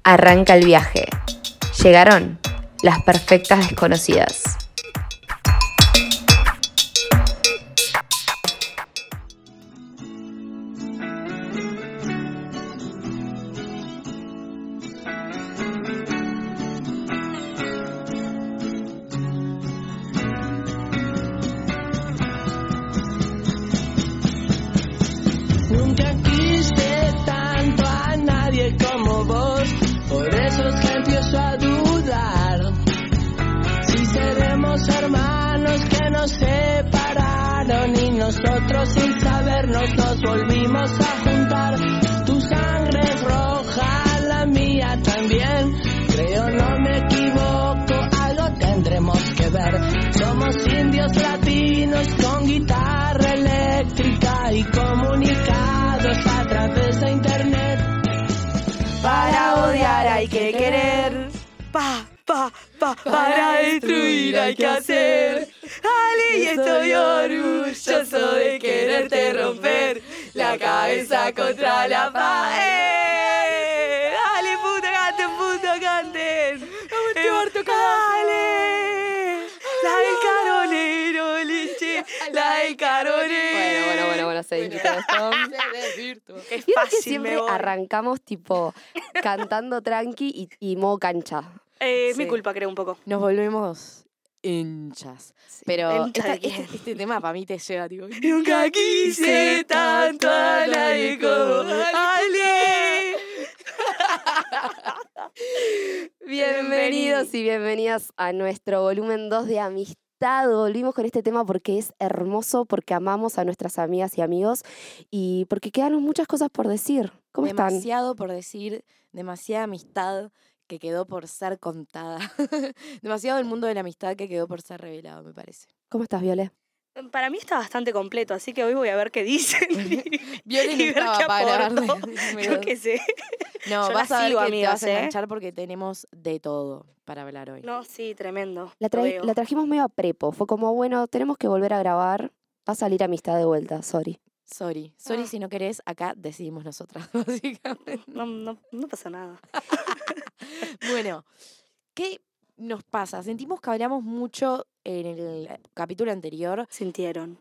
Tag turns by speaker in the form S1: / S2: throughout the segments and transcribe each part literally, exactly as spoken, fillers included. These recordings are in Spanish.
S1: Arranca el viaje. Llegaron las perfectas desconocidas.
S2: Nunca quise tanto a nadie como vos, por eso es que empiezo a dudar si seremos hermanos que nos separaron y nosotros sin sabernos nos volvimos a juntar. Tu sangre es roja, la mía también, creo no me equivoco, algo tendremos que ver. Somos indios latinos con guitarra eléctrica y comunicados a través de internet.
S3: Para odiar hay que querer, pa, pa, pa, para destruir hay que hacer. Ale, y estoy orgulloso de quererte romper la cabeza contra la pared. Dale, puta, canten, puta, canten. Dale, la del caronero, leche, la del caronero.
S1: Bueno, bueno, bueno, bueno, se desvirtuó esto.
S3: Es
S1: Vieron que
S3: fácil,
S1: siempre
S3: me voy.
S1: arrancamos tipo cantando tranqui y, y modo cancha.
S3: Eh, es mi
S4: Sí.
S3: culpa, creo, un poco.
S4: Nos volvemos hinchas. Pero
S3: ¿Hincha
S4: esta-
S3: de quién?
S4: este, este tema para mí te llega, tipo.
S3: Nunca quise tanto a nadie como Ale.
S1: Bienvenidos y bienvenidas a nuestro volumen dos de Amistad. Volvimos con este tema porque es hermoso, porque amamos a nuestras amigas y amigos y porque quedaron muchas cosas por decir. ¿Cómo están?
S4: Demasiado por decir, demasiada amistad que quedó por ser contada. Demasiado el mundo de la amistad que quedó por ser revelado, me parece.
S1: ¿Cómo estás, Viole?
S3: Para mí está bastante completo, así que hoy voy a ver qué dicen. y-
S4: Viole
S3: y
S4: no
S3: ver
S4: estaba
S3: qué
S4: para
S3: aporto.
S4: darle-
S3: Yo qué sé.
S4: No,
S3: Yo
S4: vas
S3: la
S4: a ver
S3: sigo,
S4: que
S3: amigas,
S4: te vas a
S3: ¿eh?
S4: enganchar porque tenemos de todo para hablar hoy.
S3: No, sí, tremendo.
S1: La,
S3: lo
S1: tra-
S3: veo.
S1: la trajimos medio a prepo. Fue como, bueno, tenemos que volver a grabar. Va a salir Amistad de vuelta, sorry.
S4: Sorry, sorry
S3: Ah.
S4: si no querés, acá decidimos nosotras, básicamente.
S3: No, no, no pasa nada.
S4: Bueno, ¿qué nos pasa? Sentimos que hablamos mucho en el capítulo anterior
S3: Sintieron.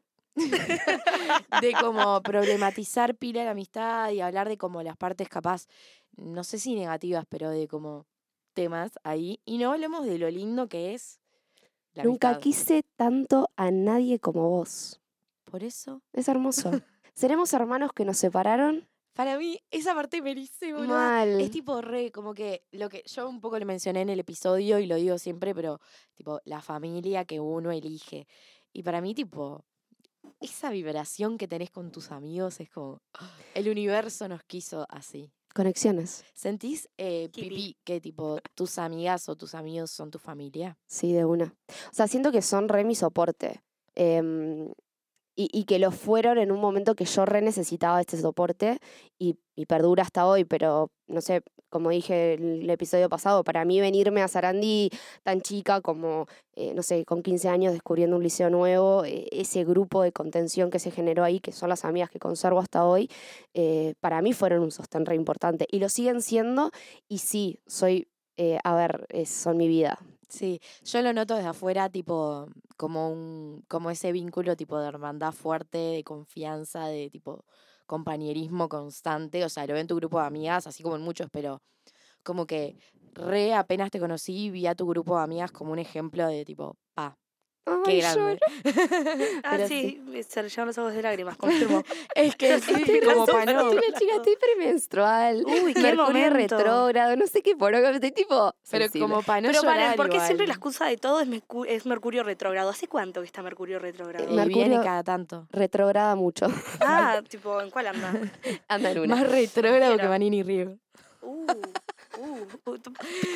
S4: de cómo problematizar pila la amistad y hablar de como las partes capaz, no sé si negativas, pero de como temas ahí. Y no hablemos de lo lindo que es la
S1: Nunca
S4: amistad.
S1: quise tanto a nadie como vos.
S4: Por eso,
S1: Es hermoso. ¿Seremos hermanos que nos separaron?
S4: para mí, esa parte me dice, boluda.
S1: Mal.
S4: Es tipo re, como que lo que yo un poco le mencioné en el episodio y lo digo siempre, pero tipo la familia que uno elige. Y para mí, tipo, esa vibración que tenés con tus amigos es como, el universo nos quiso así.
S1: Conexiones.
S4: ¿Sentís, eh,
S3: Kipi.
S4: Pipi, que tipo tus amigas o tus amigos son tu familia?
S1: Sí, de una. O sea, siento que son re mi soporte. Em, y, y que lo fueron en un momento que yo re necesitaba este soporte y, y perdura hasta hoy, pero no sé, como dije el, el episodio pasado, para mí venirme a Sarandí tan chica como, eh, no sé, con quince años descubriendo un liceo nuevo, eh, ese grupo de contención que se generó ahí, que son las amigas que conservo hasta hoy, eh, para mí fueron un sostén re importante y lo siguen siendo y sí, soy, eh, a ver, es- son mi vida.
S4: Sí, yo lo noto desde afuera, tipo, como un, como ese vínculo tipo de hermandad fuerte, de confianza, de tipo compañerismo constante. O sea, lo veo en tu grupo de amigas, así como en muchos, pero como que re apenas te conocí, vi a tu grupo de amigas como un ejemplo de tipo, pa, qué
S1: Ay,
S4: grande.
S3: Ah,
S1: Pero
S3: sí, se le llevan los ojos de lágrimas, confirmo.
S4: Es que sí,
S1: Estoy
S4: como
S1: re
S4: para no.
S1: sensible, chica, estoy premenstrual.
S3: Uy, qué
S1: Mercurio
S3: momento.
S1: retrógrado, no sé qué por estoy tipo
S4: Pero
S1: sensible.
S4: como para no
S3: Pero
S4: llorar
S3: paren, ¿por qué
S4: igual.
S3: siempre la excusa de todo es, Mercu- es Mercurio retrógrado? ¿Hace cuánto que está Mercurio retrógrado?
S4: Y
S1: Mercurio-
S4: viene cada tanto.
S1: Retrograda mucho.
S3: Ah, tipo, ¿en cuál anda?
S1: Anda en una.
S4: Más retrógrado que
S3: Cualquiera.
S4: Manini Río.
S3: Uh, uh, uh, tu-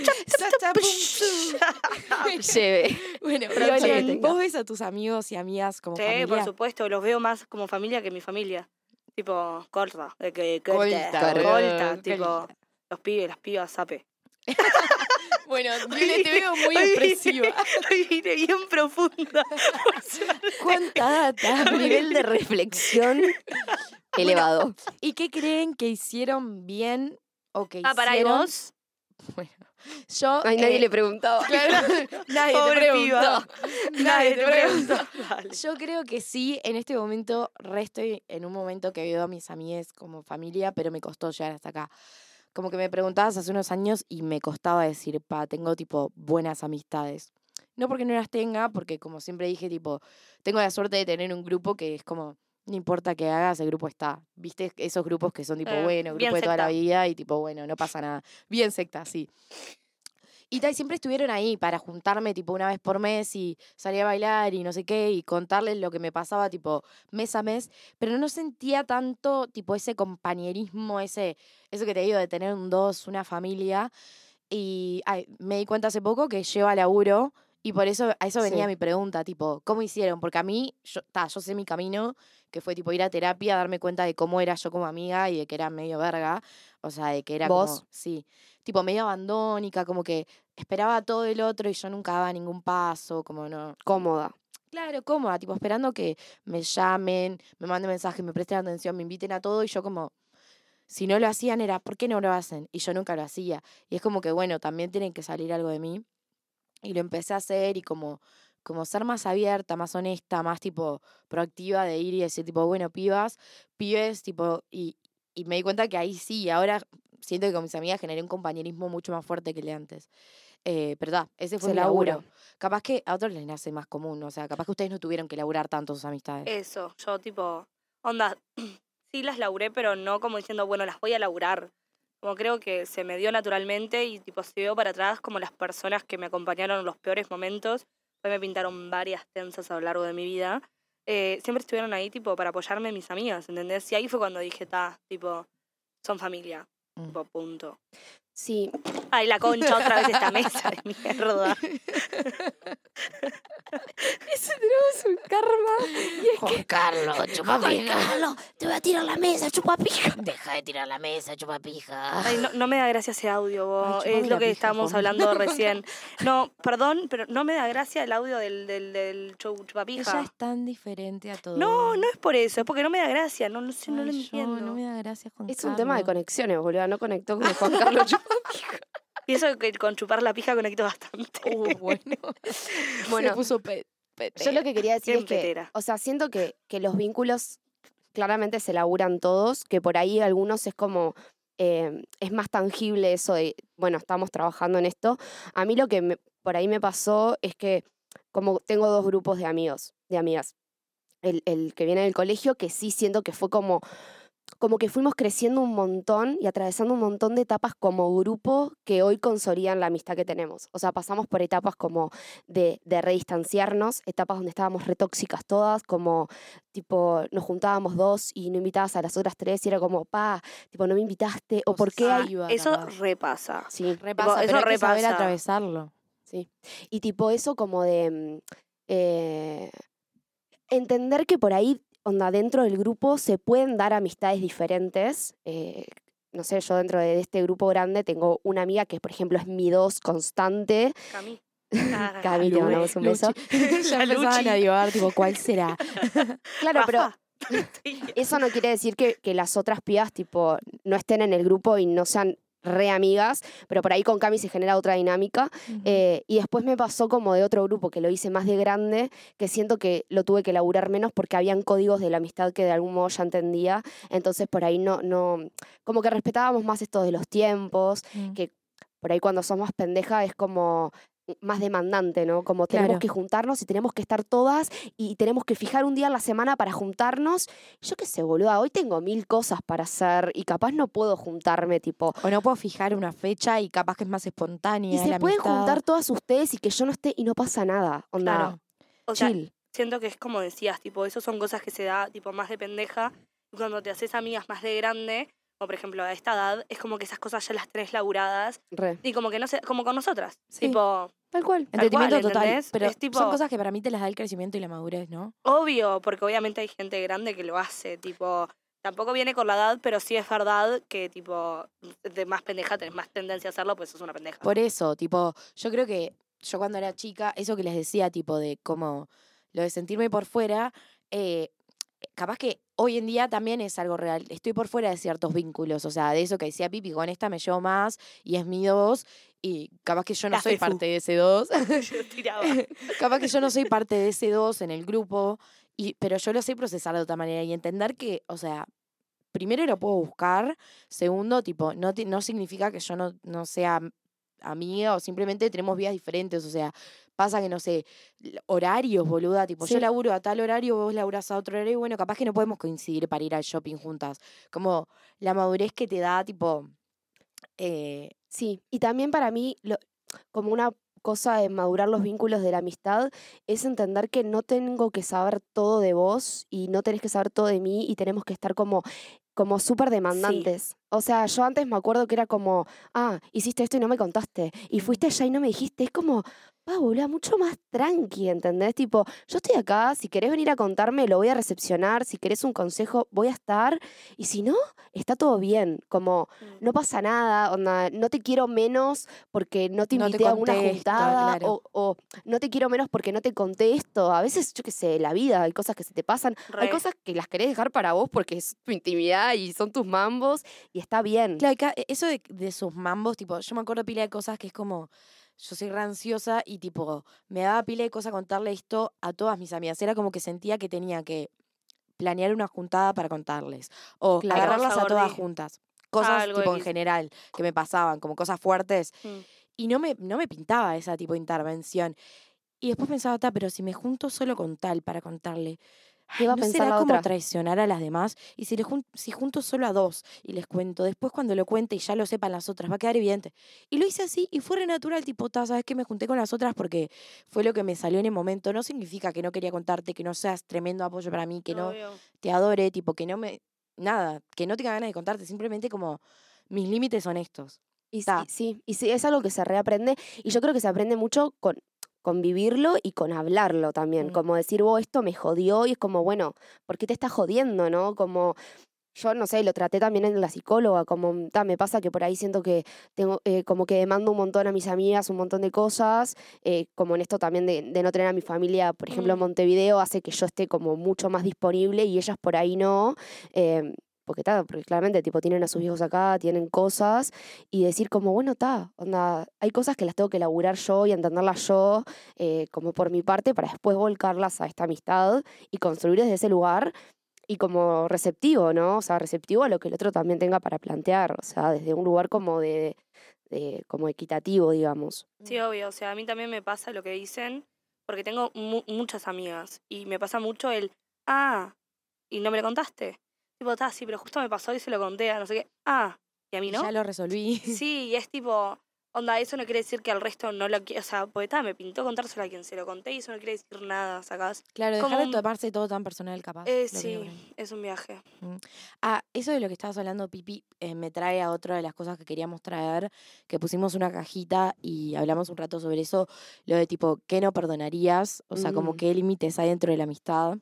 S1: Lleve.
S4: Bueno,
S1: Pero
S4: Viole,
S1: que tenga.
S4: ¿vos ves a tus amigos y amigas como
S3: Sí,
S4: familia?
S3: por supuesto, los veo más como familia que mi familia. Tipo, corta, de que
S4: Colta,
S3: corta,
S4: boludo,
S3: colta, tipo,
S4: colta.
S3: los pibes, las pibas, sape.
S4: Bueno, Viole, te veo muy
S3: Hoy
S4: expresiva.
S3: vine- Hoy vine bien profunda. por suerte.
S4: ¿Cuánta data?
S1: Nivel de reflexión elevado.
S4: ¿Y qué creen que hicieron bien o que
S3: Ah, para ¿y
S4: hicieron?
S3: vos?
S4: Bueno, yo...
S1: Ay, nadie
S4: eh,
S1: le preguntaba.
S4: Claro, nadie
S3: Pobre
S4: te preguntó.
S3: piba.
S4: Nadie te preguntó.
S3: Dale.
S4: Yo creo que sí, en este momento, re estoy en un momento que veo a mis amigas como familia, pero me costó llegar hasta acá. Como que me preguntabas hace unos años y me costaba decir, pa, tengo tipo buenas amistades. No porque no las tenga, porque como siempre dije, tipo, tengo la suerte de tener un grupo que es como, no importa qué hagas, el grupo está. ¿Viste? Esos grupos que son tipo,
S3: Eh,
S4: bueno,
S3: bien
S4: grupo de toda la
S3: secta.
S4: vida y tipo, bueno, no pasa nada. Bien secta, sí. Y tal, siempre estuvieron ahí para juntarme tipo una vez por mes y salir a bailar y no sé qué y contarles lo que me pasaba tipo mes a mes, pero no sentía tanto tipo ese compañerismo, ese, eso que te digo de tener un dos, una familia. Y ay, me di cuenta hace poco que lleva laburo y por eso a eso venía
S1: Sí.
S4: mi pregunta, tipo, ¿cómo hicieron? Porque a mí, yo, ta, yo sé mi camino, que fue tipo ir a terapia, darme cuenta de cómo era yo como amiga y de que era medio verga, o sea, de que era
S1: ¿Vos?
S4: como, sí, tipo medio abandónica, como que esperaba todo el otro y yo nunca daba ningún paso, como no.
S1: Cómoda.
S4: Claro, cómoda, tipo esperando que me llamen, me manden mensajes, me presten atención, me inviten a todo y yo como, si no lo hacían era, ¿por qué no lo hacen? Y yo nunca lo hacía. Y es como que, bueno, también tienen que salir algo de mí. Y lo empecé a hacer y como, como ser más abierta, más honesta, más tipo proactiva de ir y decir tipo, bueno, pibas, pibes, tipo, y, y me di cuenta que ahí sí, ahora siento que con mis amigas generé un compañerismo mucho más fuerte que el de antes. Eh, pero da, ese fue
S1: Se
S4: mi laburo.
S1: labura.
S4: Capaz que a otros les nace más común, o sea, capaz que ustedes no tuvieron que laburar tanto sus amistades.
S3: Eso, yo tipo, onda, sí las laburé, pero no como diciendo, bueno, las voy a laburar. Como creo que se me dio naturalmente y tipo, si veo para atrás como las personas que me acompañaron en los peores momentos, hoy me pintaron varias tensas a lo largo de mi vida, eh, siempre estuvieron ahí tipo para apoyarme mis amigas, ¿entendés? Y ahí fue cuando dije, ta, tipo, son familia,
S4: Mm.
S3: tipo, punto.
S1: Sí,
S3: Ay, la concha, otra vez esta mesa de mierda.
S1: ese tenemos un karma. Y es
S4: Juan Carlos, chupapija.
S1: Carlos, te voy a tirar la mesa, chupapija.
S4: Deja de tirar la mesa, chupapija.
S3: Ay, no, no me da gracia ese audio, vos.
S4: Ay, chupame
S3: Es lo
S4: la
S3: que
S4: pija,
S3: estábamos
S4: Juan.
S3: hablando recién. No, perdón, pero no me da gracia el audio del, del, del chu-
S4: Ella
S3: chupapija.
S4: es tan diferente a todos.
S3: No, no es por eso, es porque no me da gracia, no, no sé, no lo
S4: Ay, yo,
S3: entiendo.
S4: no me da gracia, Juan
S1: Es un tema de
S4: Carlos.
S1: conexiones, boludo. No conectó con Juan Carlos Chupapija.
S3: Y eso que con chupar la pija conecto bastante.
S4: Uh, bueno.
S1: Bueno,
S4: Se puso pe
S1: yo lo que quería decir
S3: Bien
S1: es que,
S3: petera.
S1: o sea, siento que, que los vínculos claramente se laburan todos, que por ahí algunos es como, eh, es más tangible eso de, bueno, estamos trabajando en esto. A mí lo que me- por ahí me pasó es que como tengo dos grupos de amigos, de amigas. El, el que viene del colegio, que sí siento que fue como, como que fuimos creciendo un montón y atravesando un montón de etapas como grupo que hoy consolidan la amistad que tenemos. O sea, pasamos por etapas como de, de redistanciarnos, etapas donde estábamos re tóxicas todas, como tipo nos juntábamos dos y no invitabas a las otras tres y era como, pa, tipo no me invitaste, o por qué hay...
S4: Posesiva,
S3: Eso
S4: capaz.
S3: repasa.
S1: Sí,
S4: Repasa,
S3: eso
S4: pero hay que saber
S3: repasa.
S4: atravesarlo.
S1: sí. Y tipo eso como de... mm, eh, entender que por ahí, onda, dentro del grupo se pueden dar amistades diferentes. eh, no sé, yo dentro de este grupo grande tengo una amiga que, por ejemplo, es mi dos constante.
S3: Cami.
S1: Cami, te mandamos un beso.
S4: Ya
S3: La
S4: empezaban
S3: Luchi.
S4: a divagar, tipo, ¿cuál será?
S1: Claro, pero
S3: Rafa.
S1: eso no quiere decir que, que las otras pibas, tipo, no estén en el grupo y no sean re amigas, pero por ahí con Cami se genera otra dinámica. Eh, y después me pasó como de otro grupo que lo hice más de grande, que siento que lo tuve que laburar menos porque habían códigos de la amistad que de algún modo ya entendía. Entonces por ahí no, no, como que respetábamos más esto de los tiempos,
S4: Mm.
S1: que por ahí cuando sos más pendeja es como más demandante, ¿no? Como tenemos
S4: Claro.
S1: que juntarnos y tenemos que estar todas y tenemos que fijar un día a la semana para juntarnos. Yo qué sé, boluda, hoy tengo mil cosas para hacer y capaz no puedo juntarme, tipo,
S4: O no puedo fijar una fecha y capaz que es más espontánea.
S1: y se
S4: la
S1: pueden
S4: amistad.
S1: juntar todas ustedes y que yo no esté y no pasa nada. Onda,
S4: Claro.
S3: O sea,
S1: chill.
S3: siento que es como decías, tipo, eso son cosas que se da, tipo, más de pendeja. Y cuando te haces amigas más de grande, como por ejemplo a esta edad, es como que esas cosas ya las tenés laburadas.
S1: Re.
S3: Y como que no sé, como con nosotras.
S4: Sí.
S3: Tipo,
S1: Tal cual.
S3: Tal
S4: Entendimiento
S3: cual,
S4: total.
S3: ¿entendés?
S4: Pero
S3: Es tipo-
S4: son cosas que para mí te las da el crecimiento y la madurez, ¿no?
S3: obvio, porque obviamente hay gente grande que lo hace, tipo, tampoco viene con la edad, pero sí es verdad que, tipo, de más pendeja tenés más tendencia a hacerlo, pues sos una pendeja.
S4: Por eso, tipo, yo creo que yo cuando era chica, eso que les decía, tipo, de como lo de sentirme por fuera, eh, capaz que hoy en día también es algo real. Estoy por fuera de ciertos vínculos, o sea, de eso que decía Pipi, con esta me llevo más y es mi dos, y capaz que yo no
S3: La
S4: soy
S3: Fefu.
S4: parte de ese dos.
S3: Yo tiraba.
S4: Capaz que yo no soy parte de ese dos en el grupo, y, pero yo lo sé procesar de otra manera y entender que, o sea, primero lo puedo buscar, segundo, tipo, no, ti- no significa que yo no, no sea am- amiga o simplemente tenemos vidas diferentes, o sea, pasa que, no sé, l- horarios, boluda, tipo, yo
S1: Sí.
S4: laburo a tal horario, vos laburás a otro horario, y bueno, capaz que no podemos coincidir para ir al shopping juntas. Como la madurez que te da, tipo, eh,
S1: Sí, y también para mí, lo- como una cosa de madurar los vínculos de la amistad, es entender que no tengo que saber todo de vos y no tenés que saber todo de mí y tenemos que estar como, como súper demandantes. O sea, yo antes me acuerdo que era como, ah, hiciste esto y no me contaste, y fuiste allá y no me dijiste. Es como, pa, boluda, mucho más tranqui, ¿entendés? Tipo, yo estoy acá, si querés venir a contarme, lo voy a recepcionar, si querés un consejo, voy a estar, y si no, está todo bien, como no pasa nada, onda, no te quiero menos porque no te
S4: No te
S1: invité a una
S4: conté esto,
S1: juntada,
S4: claro.
S1: o, o no te quiero menos porque no te conté esto. A veces, yo qué sé, la vida, hay cosas que se te pasan, hay
S3: Re.
S1: cosas que las querés dejar para vos porque es tu intimidad y son tus mambos, y está bien.
S4: Claro, ca- e- eso de, de sus mambos, tipo, yo me acuerdo pila de cosas que es como, yo soy re ansiosa y tipo, me daba pila de cosas contarle esto a todas mis amigas. Era como que sentía que tenía que planear una juntada para contarles. O
S1: Claro.
S4: agarrarlas
S3: Cosa
S4: a todas
S3: gordi.
S4: juntas. Cosas
S3: Algo
S4: tipo en
S3: X.
S4: general que me pasaban, como cosas fuertes.
S3: Mm.
S4: Y no me, no me pintaba esa tipo de intervención. Y después pensaba, ta, pero si me junto solo con tal para contarle,
S1: ¿Qué
S4: ay,
S1: va a
S4: ¿no
S1: pensar
S4: será
S1: la
S4: como
S1: otra?
S4: traicionar a las demás? Y si, le jun- si junto solo a dos y les cuento, después cuando lo cuente y ya lo sepan las otras, va a quedar evidente. Y lo hice así y fue re natural, tipo, ta, ¿sabes qué? Me junté con las otras porque fue lo que me salió en el momento. No significa que no quería contarte, que no seas tremendo apoyo para mí, que no
S3: Obvio.
S4: te adore, tipo, que no me... Nada, que no tenga ganas de contarte, simplemente como mis límites son estos.
S1: Y, s-
S4: Ta.
S1: y sí, y sí, es algo que se reaprende, y yo creo que se aprende mucho con, con vivirlo y con hablarlo también,
S4: Mm.
S1: como decir, vos, esto me jodió, y es como, bueno, ¿por qué te estás jodiendo, no? Como, yo no sé, lo traté también en la psicóloga, como, ta, me pasa que por ahí siento que tengo, eh, como que demando un montón a mis amigas, un montón de cosas, eh, como en esto también de, de no tener a mi familia, por ejemplo, en
S3: Mm.
S1: Montevideo, hace que yo esté como mucho más disponible y ellas por ahí no. eh, porque, ta, porque claramente tipo, tienen a sus hijos acá, tienen cosas, y decir como, bueno, está, onda, hay cosas que las tengo que laburar yo y entenderlas yo, eh, como por mi parte, para después volcarlas a esta amistad y construir desde ese lugar y como receptivo, ¿no? O sea, receptivo a lo que el otro también tenga para plantear, o sea, desde un lugar como de, de como equitativo, digamos.
S3: Sí, obvio. O sea, a mí también me pasa lo que dicen, porque tengo mu- muchas amigas y me pasa mucho el, ah, y no me lo contaste. Tipo, está, sí, pero justo me pasó y se lo conté a no sé qué. Ah, y a mí
S4: Y
S3: no.
S4: ya lo resolví.
S3: Sí, y es tipo, onda, eso no quiere decir que al resto no lo quiera. O sea, porque está, me pintó contárselo a quien se lo conté y eso no quiere decir nada, ¿sacás?
S4: Claro,
S3: Como
S4: dejar de
S3: un-
S4: tomarse todo tan personal, capaz.
S3: Eh,
S4: lo que digo por ahí.
S3: sí, es un viaje.
S4: Ah, eso de lo que estabas hablando, Pipi, eh, me trae a otra de las cosas que queríamos traer, que pusimos una cajita y hablamos un rato sobre eso, lo de tipo, ¿qué no perdonarías? O sea, como
S1: Mm.
S4: qué límites hay dentro de la amistad.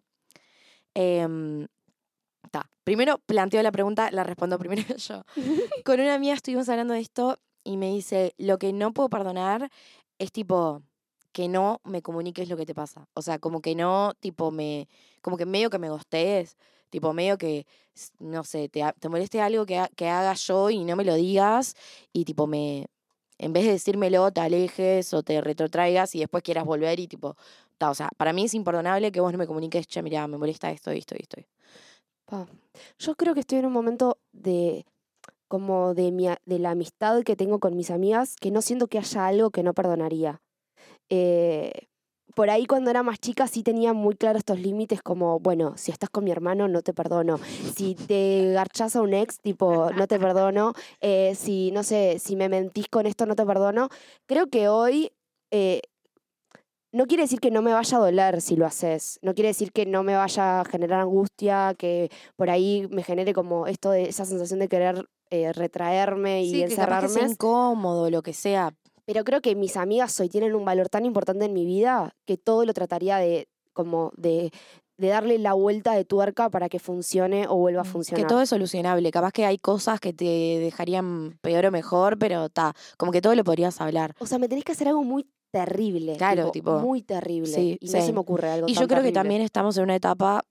S4: Em, ta. Primero planteo la pregunta, la respondo primero yo. Con una amiga estuvimos hablando de esto y me dice, lo que no puedo perdonar es tipo que no me comuniques lo que te pasa. O sea, como que no, tipo, me, como que medio que me gostees, tipo, medio que, s- no sé, te, ha- te moleste algo que, ha- que haga yo y no me lo digas y tipo, me, en vez de decírmelo, te alejes o te retrotraigas y después quieras volver y tipo, ta, o sea, para mí es imperdonable que vos no me comuniques, che, mira, me molesta esto, esto, esto.
S1: Pa. Yo creo que estoy en un momento de como de, mi, a- de la amistad que tengo con mis amigas, que no siento que haya algo que no perdonaría. Eh, por ahí cuando era más chica sí tenía muy claros estos límites como, bueno, si estás con mi hermano no te perdono, si te garchás a un ex, tipo, no te perdono, eh, si, no sé, si me mentís con esto no te perdono. Creo que hoy... eh, no quiere decir que no me vaya a doler si lo haces, no quiere decir que no me vaya a generar angustia, que por ahí me genere como esto de esa sensación de querer eh, retraerme y
S4: Sí, que capaz que sea
S1: encerrarme.
S4: incómodo, lo que sea.
S1: Pero creo que mis amigas hoy tienen un valor tan importante en mi vida que todo lo trataría de como de, de darle la vuelta de tuerca para que funcione o vuelva a
S4: Mm,
S1: funcionar.
S4: Que todo es solucionable. Capaz que hay cosas que te dejarían peor o mejor, pero ta, como que todo lo podrías hablar.
S1: O sea, me tenés que hacer algo muy terrible.
S4: Claro,
S1: tipo,
S4: tipo,
S1: muy terrible.
S4: sí,
S1: y no se
S4: same.
S1: me ocurre algo
S4: Y
S1: tan
S4: yo creo que
S1: terrible.
S4: también estamos en una etapa,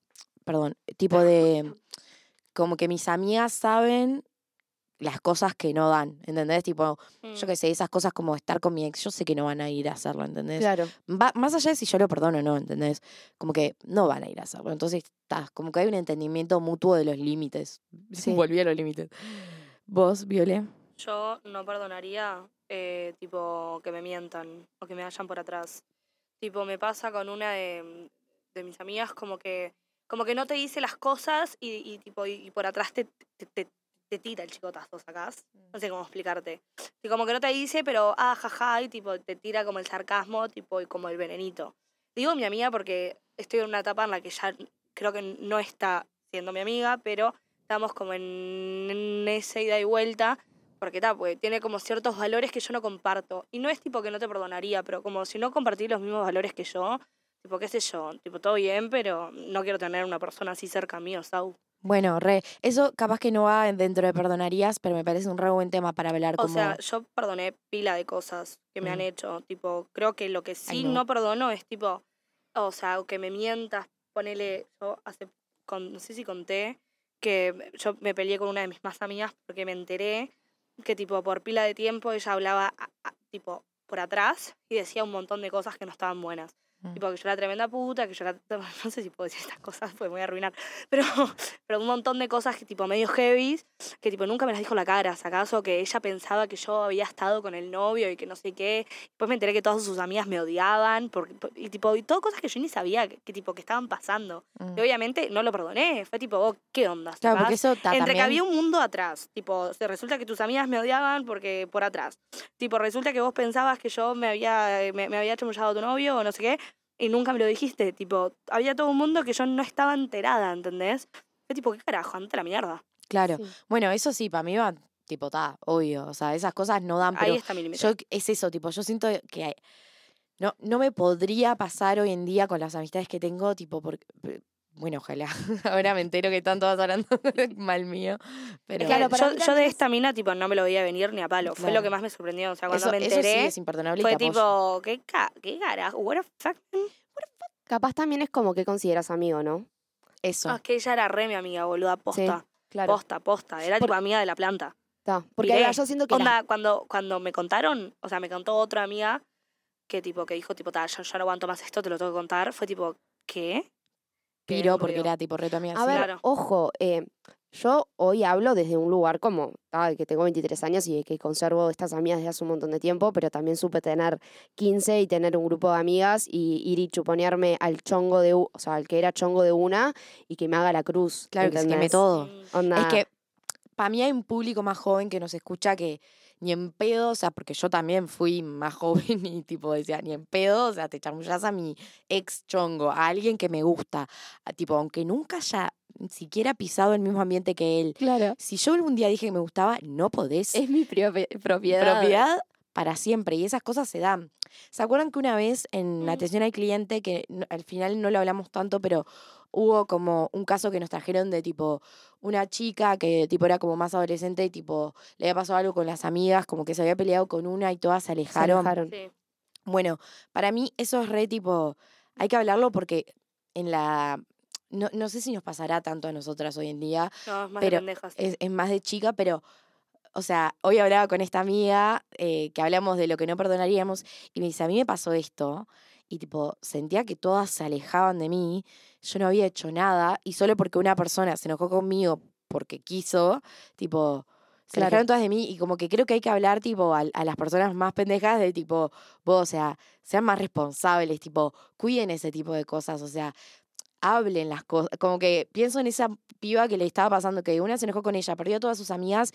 S4: perdón, tipo de, como que mis amigas saben las cosas que no dan, ¿entendés? Tipo,
S5: Mm.
S4: yo qué sé, esas cosas como estar con mi ex, yo sé que no van a ir a hacerlo, ¿entendés?
S1: Claro.
S4: Va- más allá de si yo lo perdono o no, ¿entendés? Como que no van a ir a hacerlo. Entonces, está, como que hay un entendimiento mutuo de los límites.
S1: Sí.
S4: Volví a los límites. ¿Vos, Viole?
S5: Yo no perdonaría, eh, tipo, que me mientan o que me vayan por atrás. Tipo, me pasa con una de, de mis amigas como que como que no te dice las cosas y, y tipo y, y por atrás te, te, te, te tira el chicotazo, ¿sacás? No sé cómo explicarte. Y como que no te dice, pero ah, jaja, y tipo te tira como el sarcasmo, tipo, y como el venenito. Digo mi amiga porque estoy en una etapa en la que ya creo que no está siendo mi amiga, pero estamos como en, en esa ida y vuelta. Porque ta, pues, tiene como ciertos valores que yo no comparto. Y no es tipo que no te perdonaría, pero como si no compartís los mismos valores que yo, tipo, qué sé yo, tipo, todo bien, pero no quiero tener una persona así cerca mío, Sau.
S4: Bueno, re, eso capaz que no va dentro de perdonarías, pero me parece un re buen tema para hablar
S5: O
S4: como...
S5: sea, yo perdoné pila de cosas que me han
S4: Mm.
S5: hecho. Tipo, creo que lo que sí
S4: Ay, no.
S5: no. perdono es tipo, o sea, que me mientas, ponele, yo hace, con, no sé si conté, que yo me peleé con una de mis más amigas porque me enteré que tipo por pila de tiempo ella hablaba a- a- tipo por atrás y decía un montón de cosas que no estaban buenas.
S4: Mm.
S5: Tipo que yo era tremenda puta, que yo era, no sé si puedo decir estas cosas, pues me voy a arruinar, pero, pero un montón de cosas que tipo medio heavy, que tipo nunca me las dijo a la cara, ¿acaso? Que ella pensaba que yo había estado con el novio y que no sé qué. Después me enteré que todas sus amigas me odiaban, porque, y tipo, y todo cosas que yo ni sabía que, que tipo que estaban pasando.
S4: Mm.
S5: Y obviamente no lo perdoné, fue tipo, oh, ¿qué onda?
S4: Claro,
S5: ¿sacás?
S4: porque eso ta,
S5: Entre que
S4: también...
S5: había un mundo atrás, tipo, se resulta que tus amigas me odiaban porque por atrás. Tipo, resulta que vos pensabas que yo me había, me, me había chamullado a tu novio o no sé qué, y nunca me lo dijiste. Tipo, había todo un mundo que yo no estaba enterada, ¿entendés? Fue tipo, ¿qué carajo? Andate a la mierda.
S4: Claro.
S1: Sí.
S4: Bueno, eso sí, para mí va, tipo, está, obvio. O sea, esas cosas no dan,
S5: Ahí
S4: pero
S5: está mi límite.
S4: yo es eso, tipo, yo siento que hay- no, no me podría pasar hoy en día con las amistades que tengo, tipo, porque... Bueno, ojalá. Ahora me entero que tanto vas hablando mal mío. Pero
S5: Es que
S1: Claro, para
S5: yo,
S1: mí
S5: yo
S1: también
S5: de
S1: es-
S5: esta mina, tipo, no me lo veía venir ni a palo. Fue lo
S4: Claro.
S5: que más me sorprendió. O sea, cuando
S4: eso,
S5: me
S4: eso
S5: enteré,
S4: sí es imperdonable y
S5: fue
S4: te apoyo.
S5: tipo, ¿qué, ca ¿qué carajo? What the fuck?
S1: Capaz también es como que consideras amigo, ¿no?
S4: Eso.
S5: Ah, es que ella era re mi amiga, boluda, posta.
S1: Claro.
S5: Posta, posta. Era
S1: Por-
S5: tipo amiga de la planta.
S1: Está. Porque
S5: Miré.
S1: ahora yo siento que las-
S5: Onda, cuando, cuando me contaron, o sea, me contó otra amiga que tipo, que dijo, tipo, "Ta, yo, yo no aguanto más esto, te lo tengo que contar. Fue tipo, ¿qué? Quedé
S4: Piro,
S5: en
S4: porque
S5: ruido.
S4: era tipo reto amiga.
S1: A
S4: sí.
S1: ver,
S5: Claro.
S1: ojo, eh, yo hoy hablo desde un lugar como, ah, que tengo veintitrés años y que conservo estas amigas desde hace un montón de tiempo, pero también supe tener quince y tener un grupo de amigas y ir y chuponearme al chongo de, u- o sea, al que era chongo de una y que me haga la cruz.
S4: Claro, que se queme
S1: ¿entendés?
S4: todo.
S5: Mm,
S1: Onda,
S4: Es que para mí hay un público más joven que nos escucha que ni en pedo, o sea, porque yo también fui más joven y tipo decía, ni en pedo, o sea, te chamullás a mi ex chongo, a alguien que me gusta, a, tipo, aunque nunca haya ni siquiera pisado el mismo ambiente que él.
S1: claro,
S4: Si yo algún día dije que me gustaba, no podés.
S1: es mi propia- propiedad.
S4: Propiedad para siempre y esas cosas se dan. ¿Se acuerdan que una vez en
S5: Mm.
S4: atención al cliente, que no- al final no lo hablamos tanto, pero hubo como un caso que nos trajeron de tipo una chica que tipo era como más adolescente y tipo le había pasado algo con las amigas, como que se había peleado con una y todas se
S1: Se
S4: alejaron?
S1: alejaron.
S5: sí.
S4: Bueno, para mí eso es re tipo, hay que hablarlo porque en la... No, no sé si nos pasará tanto a nosotras hoy en día,
S5: No, es más
S4: pero
S5: de pendejas.
S4: es, es más de chica, pero, o sea, hoy hablaba con esta amiga eh, que hablamos de lo que no perdonaríamos y me dice, a mí me pasó esto y tipo, sentía que todas se alejaban de mí, yo no había hecho nada y solo porque una persona se enojó conmigo porque quiso, tipo, se
S1: Claro.
S4: alejaron todas de mí y como que creo que hay que hablar tipo a, a las personas más pendejas de tipo, vos, o sea, sean más responsables, tipo, cuiden ese tipo de cosas, o sea, hablen las cosas. Como que pienso en esa piba que le estaba pasando, que una se enojó con ella, perdió a todas sus amigas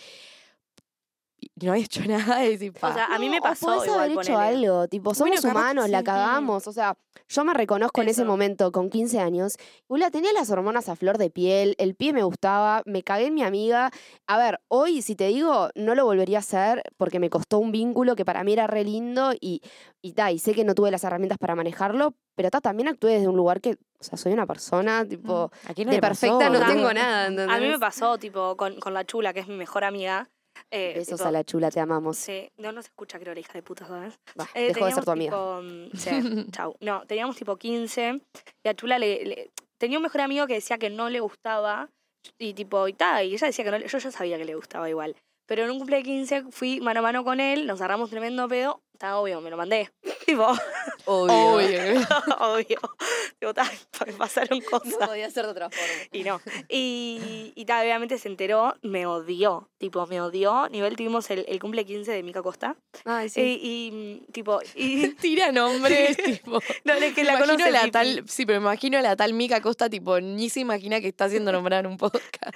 S4: y no había hecho nada de decir, pa.
S5: O sea, a mí me
S1: No,
S5: pasó
S1: o podés
S5: igual,
S1: haber hecho
S5: ponele.
S1: algo, tipo, somos
S4: Bueno, capaz que
S1: humanos, la
S4: sí.
S1: cagamos, o sea, yo me reconozco en ese
S5: Eso.
S1: momento con quince años, Ula, tenía las hormonas a flor de piel, el pie me gustaba, me cagué en mi amiga. A ver, hoy, si te digo, no lo volvería a hacer porque me costó un vínculo que para mí era re lindo y, y, ta, y sé que no tuve las herramientas para manejarlo, pero ta, también actué desde un lugar que, o sea, soy una persona, tipo,
S4: ¿A quién no
S1: de
S4: le pasó,
S1: perfecta no
S4: boludo?
S1: tengo nada, ¿entendés?
S5: A mí me pasó, tipo, con, con la chula, que es mi mejor amiga. Eh,
S1: Besos
S5: tipo,
S1: a la chula, te amamos.
S5: Sí, no, no se escucha, creo, la hija de puta, ¿sabes?
S1: Bah,
S5: Eh,
S1: dejó de ser tu amiga.
S5: teníamos, tipo, mm, sí, chau. No, teníamos tipo quince y a Chula le, le- tenía un mejor amigo que decía que no le gustaba, y tipo, y tal, y ella decía que no, le- yo ya sabía que le gustaba igual. Pero en un cumple de quince fui mano a mano con él, nos agarramos tremendo pedo, estaba obvio, me lo mandé. Tipo,
S3: Obvio.
S5: obvio. Tipo, ta, me pasaron cosas.
S1: No podía ser de otra forma.
S5: Y no. Y, y tal, obviamente se enteró, me odió. Tipo, me odió. Nivel tuvimos el, el cumple quince de Mica Costa.
S1: Ay, sí.
S5: Y, y, tipo, y.
S4: Tira nombres, tipo.
S5: No, es que
S4: Me
S5: la
S4: imagino
S5: conoce
S4: la
S5: Pipi.
S4: tal, sí, pero me imagino a la tal Mica Costa, tipo, ni se imagina que está siendo nombrada en un podcast.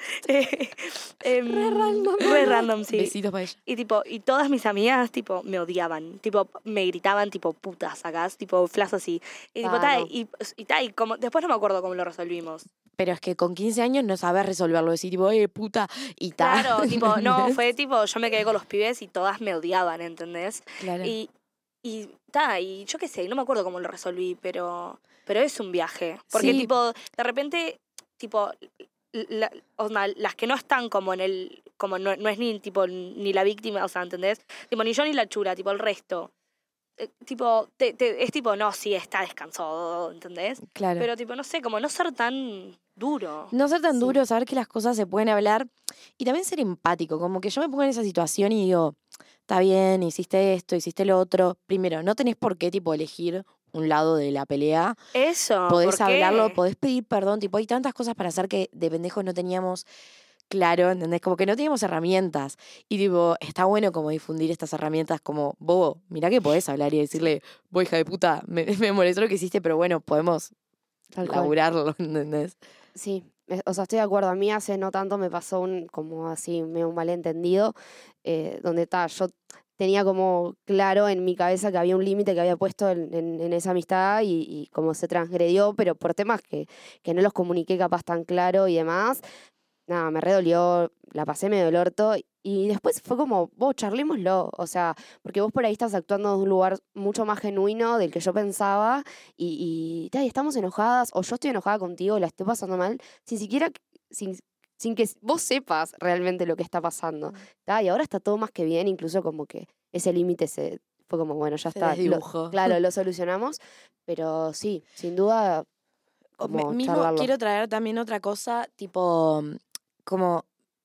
S5: Em,
S1: Re random.
S5: Re random, sí.
S4: Besitos para ella.
S5: Y tipo, y todas mis amigas, tipo, me odiaban. Tipo, me gritaban, tipo, putas, sacás, tipo, flash así. Y tipo,
S1: Ah,
S5: tal,
S1: no.
S5: y, y tal, y como, después no me acuerdo cómo lo resolvimos.
S4: Pero es que con quince años no sabes resolverlo, decir, tipo, eh, puta, y tal.
S5: Claro, tipo, no, fue tipo, yo me quedé con los pibes y todas me odiaban, ¿entendés?
S4: Claro.
S5: Y, y, ta, y yo qué sé, no me acuerdo cómo lo resolví, pero, pero es un viaje. Porque,
S4: Sí.
S5: tipo, de repente, tipo, la- onda, las que no están como en el, como no, no es ni, tipo, ni la víctima, o sea, ¿entendés? Tipo, ni yo ni la chura, tipo, el resto. Eh, tipo, te, te- es tipo, no, sí, está descansado, ¿entendés?
S4: Claro.
S5: Pero, tipo, no sé, como no ser tan duro.
S4: No ser tan
S1: Sí.
S4: duro, saber que las cosas se pueden hablar y también ser empático, como que yo me pongo en esa situación y digo, está bien, hiciste esto, hiciste lo otro. Primero, no tenés por qué, tipo, elegir un lado de la pelea.
S5: Eso,
S4: Podés
S5: ¿por qué?
S4: hablarlo, podés pedir perdón, tipo, hay tantas cosas para hacer que de pendejos no teníamos claro, ¿entendés? Como que no teníamos herramientas. Y tipo, está bueno como difundir estas herramientas como, bobo, mirá que podés hablar y decirle, vos hija de puta, me, me molestó lo que hiciste, pero bueno, podemos
S1: Tal cual.
S4: laburarlo, ¿entendés?
S1: Sí, eh, o sea, estoy de acuerdo. A mí hace no tanto me pasó un, como así, medio un malentendido, eh, donde está, yo tenía como claro en mi cabeza que había un límite que había puesto en, en- en esa amistad y, y como se transgredió, pero por temas que, que no los comuniqué capaz tan claro y demás, nada, me redolió, la pasé medio del orto y después fue como, vos, charlémoslo, o sea, porque vos por ahí estás actuando de un lugar mucho más genuino del que yo pensaba y, y, ta, y estamos enojadas o yo estoy enojada contigo, la estoy pasando mal, sin siquiera, sin, sin que vos sepas realmente lo que está pasando. ta, Y ahora está todo más que bien, incluso como que ese límite se fue como, bueno, ya
S4: Se
S1: está. lo-
S4: desdibujó.
S1: claro, lo solucionamos, pero sí, sin duda,
S4: O me-
S1: como
S4: mismo
S1: charlarlo.
S4: quiero traer también otra cosa, tipo, mm, como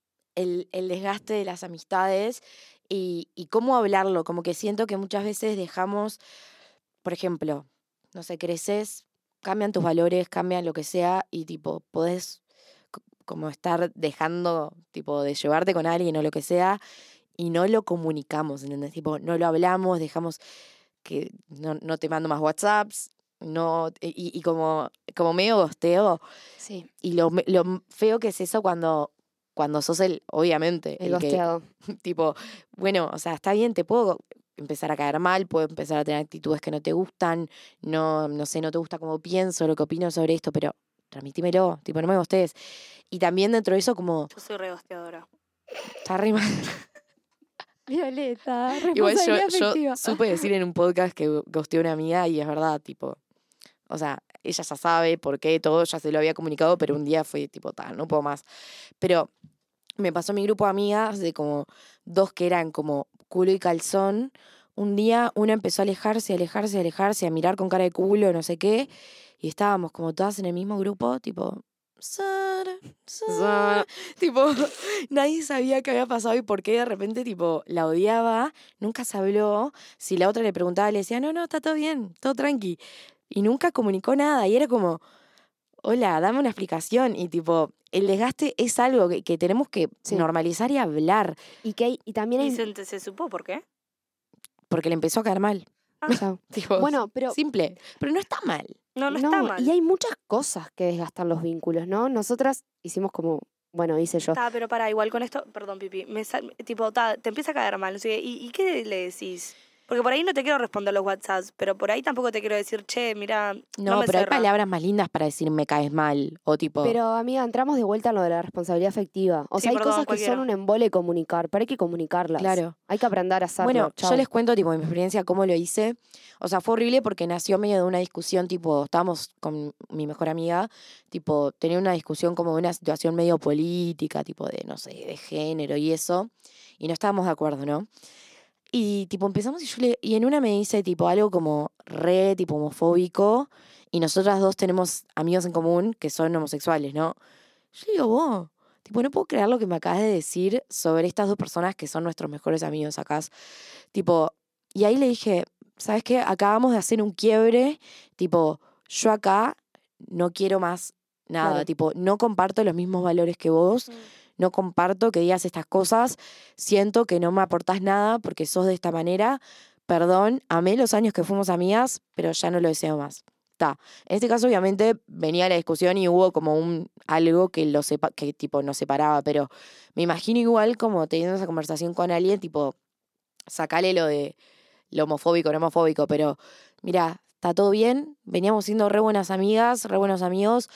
S4: el, el desgaste de las amistades y, y cómo hablarlo. Como que siento que muchas veces dejamos, por ejemplo, no sé, creces, cambian tus valores, cambian lo que sea y tipo, podés co- como estar dejando, tipo, de llevarte con alguien o lo que sea y no lo comunicamos, ¿entendés? Tipo, no lo hablamos, dejamos que no, no te mando más WhatsApps, no, y, y como, como medio gosteo.
S1: Sí,
S4: Y lo, me- lo m- feo que es eso cuando, cuando sos el, obviamente,
S1: el
S4: el que,
S1: gosteado.
S4: tipo, bueno, o sea, está bien, te puedo empezar a caer mal, puedo empezar a tener actitudes que no te gustan, no, no sé, no te gusta cómo pienso, lo que opino sobre esto, pero transmitímelo, tipo, no me gostes. Y también dentro de eso, como,
S5: Yo soy regosteadora.
S4: está re mal.
S1: Violeta,
S4: Igual yo,
S1: responsabilidad
S4: yo
S1: afectiva.
S4: supe decir en un podcast que gosteé a una amiga y es verdad, tipo, o sea, ella ya sabe por qué, todo, ya se lo había comunicado, pero un día fue tipo, tal, no puedo más. Pero me pasó mi grupo de amigas de como dos que eran como culo y calzón. Un día una empezó a alejarse, alejarse, alejarse, a mirar con cara de culo, no sé qué. Y estábamos como todas en el mismo grupo, tipo... Sara, Sara. Tipo, nadie sabía qué había pasado y por qué de repente, tipo, la odiaba, nunca se habló. Si la otra le preguntaba, le decía, no, no, está todo bien, todo tranqui. Y nunca comunicó nada. Y era como, hola, dame una explicación. Y tipo, el desgaste es algo que, que tenemos que
S1: Sí.
S4: normalizar y hablar.
S1: Y, que hay- y también
S5: ¿Y
S1: hay...
S5: se, se supo por qué?
S4: Porque le empezó a caer mal.
S1: Chao.
S4: Tipo,
S1: Bueno, pero...
S4: simple. Pero no está mal.
S5: No, no, está mal.
S1: Y hay muchas cosas que desgastan los vínculos, ¿no? Nosotras hicimos como, bueno, hice yo.
S5: Ta, pero para, igual con esto, perdón, Pipi, me sal- tipo, ta, te empieza a caer mal, no sé qué, ¿y, ¿y qué le decís? Porque por ahí no te quiero responder los WhatsApps, pero por ahí tampoco te quiero decir, che, mira, no,
S4: No,
S5: me
S4: pero hay
S5: cerra.
S4: palabras más lindas para decir me caes mal. O tipo,
S1: Pero, amiga, entramos de vuelta en lo de la responsabilidad afectiva. O
S5: Sí,
S1: sea, hay
S5: perdón,
S1: cosas que
S5: cualquiera.
S1: son un embole comunicar, pero hay que comunicarlas.
S4: Claro.
S1: Hay que aprender a hacerlo.
S4: bueno,
S1: Chau.
S4: yo les cuento tipo mi experiencia, cómo lo hice. O sea, fue horrible porque nació medio de una discusión, tipo, estábamos con mi mejor amiga, tipo, tenía una discusión como de una situación medio política, tipo de, no sé, de género y eso. Y no estábamos de acuerdo, ¿no? Y tipo empezamos y yo le, y en una me dice tipo algo como re tipo homofóbico y nosotras dos tenemos amigos en común que son homosexuales, ¿no? Yo digo, vos, tipo, no puedo creer lo que me acabas de decir sobre estas dos personas que son nuestros mejores amigos acá. Tipo, y ahí le dije, ¿sabes qué? Acabamos de hacer un quiebre, tipo, yo acá no quiero más nada,
S1: Claro.
S4: tipo, no comparto los mismos valores que vos, no comparto que digas estas cosas, siento que no me aportás nada porque sos de esta manera, perdón, amé los años que fuimos amigas, pero ya no lo deseo más. Ta. En este caso, obviamente, venía la discusión y hubo como un algo que lo sepa, que tipo nos separaba, pero me imagino igual como teniendo esa conversación con alguien, tipo, sacale lo de lo homofóbico, no homofóbico, pero mira, está todo bien, veníamos siendo re buenas amigas, re buenos amigos,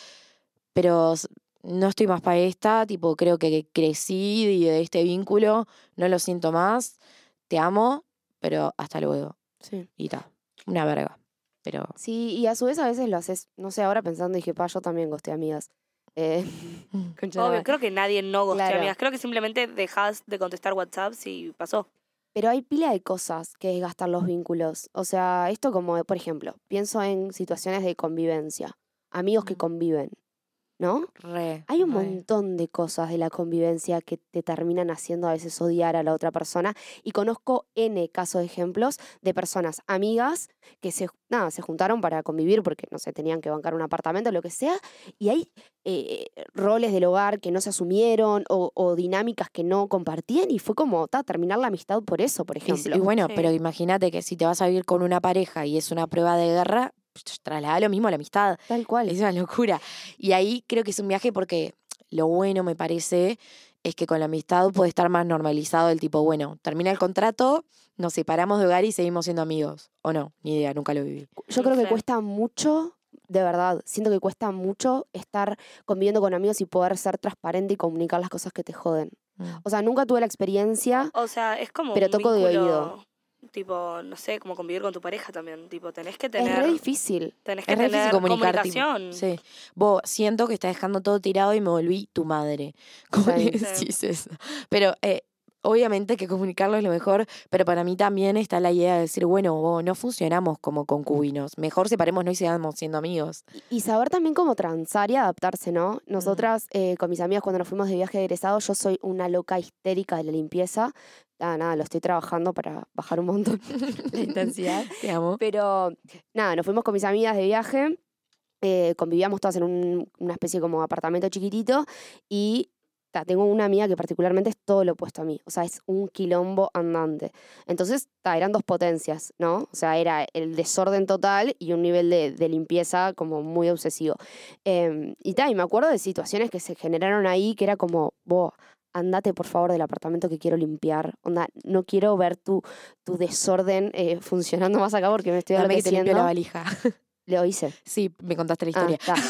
S4: pero s- no estoy más para esta, tipo, creo que crecí y de este vínculo, no lo siento más, te amo, pero hasta luego.
S1: Sí.
S4: Y ta, una verga. Pero
S1: Sí, y a su vez a veces lo haces, no sé, ahora pensando dije, pa, yo también gosté amigas. Eh, concha de la
S5: Obvio,
S1: madre.
S5: creo que nadie no gostea
S1: Claro.
S5: amigas. Creo que simplemente dejas de contestar WhatsApp y pasó.
S1: Pero hay pila de cosas que desgastan los vínculos. O sea, esto como, por ejemplo, pienso en situaciones de convivencia. Amigos que
S4: Mm.
S1: conviven, ¿no?
S4: re.
S1: Hay un
S4: re.
S1: montón de cosas de la convivencia que te terminan haciendo a veces odiar a la otra persona. Y conozco N casos de ejemplos de personas amigas que se, nada, se juntaron para convivir porque, no sé, tenían que bancar un apartamento, lo que sea. Y hay eh, roles del hogar que no se asumieron o, o dinámicas que no compartían. Y fue como, ta, terminar la amistad por eso, por
S4: Y, s-
S1: ejemplo.
S4: y bueno,
S5: Sí.
S4: pero imagínate que si te vas a vivir con una pareja y es una prueba de guerra, traslada lo mismo a la amistad.
S1: Tal cual.
S4: Es una locura. Y ahí creo que es un viaje porque lo bueno, me parece, es que con la amistad puede estar más normalizado el tipo, bueno, termina el contrato, nos separamos de hogar y seguimos siendo amigos. O no, ni idea, nunca lo viví.
S1: Yo
S5: No
S1: creo que
S5: sé.
S1: cuesta mucho, de verdad, siento que cuesta mucho estar conviviendo con amigos y poder ser transparente y comunicar las cosas que te joden.
S4: Mm.
S1: O sea, nunca tuve la experiencia.
S5: O sea, es como
S1: Pero
S5: un
S1: toco de
S5: vínculo,
S1: oído.
S5: tipo, no sé, como convivir con tu pareja también. Tipo, tenés que
S1: Es
S5: tener,
S1: re difícil.
S5: tenés que
S4: Es re difícil
S5: tener
S4: comunicar, tipo,
S5: comunicación.
S4: sí. Vos, siento que estás dejando todo tirado y me volví tu madre. ¿Cómo le
S1: Sí.
S4: decís eso? Pero, eh, obviamente que comunicarlo es lo mejor, pero para mí también está la idea de decir, bueno, vos, no funcionamos como concubinos. Mejor separémonos y sigamos siendo amigos.
S1: Y, y saber también cómo transar y adaptarse, ¿no?
S4: Mm.
S1: Nosotras, eh, con mis amigas, cuando nos fuimos de viaje de egresado, yo soy una loca histérica de la limpieza. Nada, nada, lo estoy trabajando para bajar un montón la intensidad.
S4: Te amo.
S1: Pero nada, nos fuimos con mis amigas de viaje, eh, convivíamos todas en un- una especie como apartamento chiquitito y ta, tengo una amiga que particularmente es todo lo opuesto a mí, o sea, es un quilombo andante. Entonces, ta, eran dos potencias, ¿no? O sea, era el desorden total y un nivel de, de limpieza como muy obsesivo. Em, y ta, y me acuerdo de situaciones que se generaron ahí que era como, vos, andate por favor del apartamento que quiero limpiar. Onda, no quiero ver tu, tu desorden eh, funcionando más acá porque me estoy
S4: Dame que te limpio la
S1: enloqueciendo.
S4: valija.
S1: Lo hice.
S4: Sí, me contaste la
S1: Ah,
S4: historia.
S1: ta.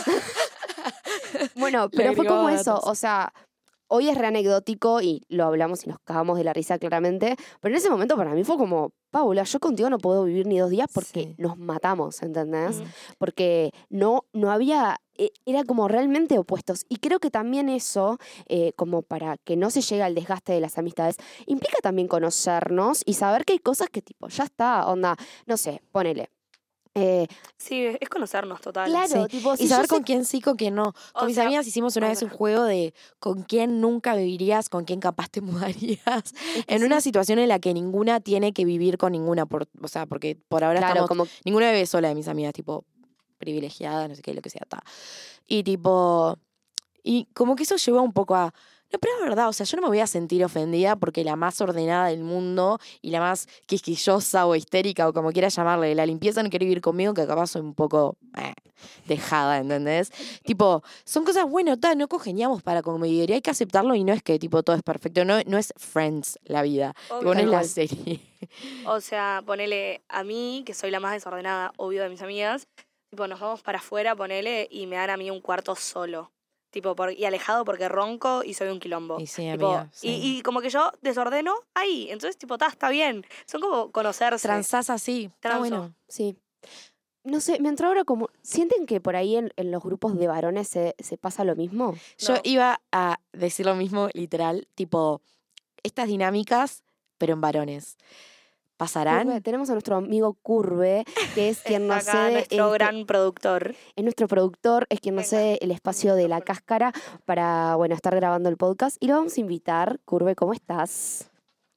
S1: Bueno,
S4: Le
S1: pero fue como
S4: agregaba
S1: eso,
S4: datos.
S1: o sea, hoy es re anecdótico y lo hablamos y nos cagamos de la risa claramente, pero en ese momento para mí fue como, Paula, yo contigo no puedo vivir ni dos días porque
S4: Sí.
S1: nos matamos, ¿entendés?
S5: Mm.
S1: Porque no, no había, e- era como realmente opuestos. Y creo que también eso, eh, como para que no se llegue al desgaste de las amistades, implica también conocernos y saber que hay cosas que tipo, ya está, onda, no sé, ponele. Eh,
S5: Sí, es conocernos total.
S1: claro,
S4: Sí.
S1: tipo, si
S4: Y
S1: yo
S4: saber
S1: sé
S4: con quién sí, con quién no. Con
S5: O
S4: mis
S5: sea,
S4: amigas hicimos una
S5: ay,
S4: vez un
S5: bueno.
S4: juego de con quién nunca vivirías, con quién capaz te mudarías.
S1: es que
S4: En
S1: sí,
S4: una situación en la que ninguna tiene que vivir con ninguna. Por, o sea, porque por ahora
S1: claro,
S4: estamos.
S1: como
S4: Ninguna vive sola de mis amigas, tipo, privilegiada, no sé qué, lo que sea. Ta. Y tipo. Y como que eso llevó un poco a. No, pero es verdad, o sea, yo no me voy a sentir ofendida porque la más ordenada del mundo y la más quisquillosa o histérica o como quieras llamarle, la limpieza no quiere vivir conmigo, que capaz soy un poco eh, dejada, ¿entendés? Tipo, son cosas, bueno, tal, no congeniamos para convivir y hay que aceptarlo y no es que tipo todo es perfecto, no, no es Friends la vida,
S5: Obvio.
S4: tipo, no
S1: Tal
S4: es la
S1: cual.
S4: serie.
S5: O sea, ponele a mí, que soy la más desordenada, obvio, de mis amigas, tipo, nos vamos para afuera, ponele, y me dan a mí un cuarto solo. Tipo, por, y alejado porque ronco y soy un quilombo.
S4: Y sí,
S5: Tipo,
S4: amiga, sí.
S5: y, y como que yo desordeno ahí. Entonces, tipo, ta, está bien. Son como conocerse.
S4: Transás así, está
S5: Transo.
S4: bueno.
S1: sí. No sé, me entró ahora como. ¿Sienten que por ahí en, en los grupos de varones se, se pasa lo mismo?
S4: Yo
S5: No.
S4: iba a decir lo mismo, literal, tipo, estas dinámicas, pero en varones. ¿Pasarán?
S1: Curve, tenemos a nuestro amigo Curve, que es quien nos
S5: Está acá
S1: cede,
S5: nuestro
S1: este-
S5: gran productor.
S1: es nuestro productor, es quien nos
S5: Venga,
S1: cede el espacio de la
S5: micrófono.
S1: cáscara para, bueno, estar grabando el podcast. Y lo vamos a invitar. Curve, ¿cómo estás?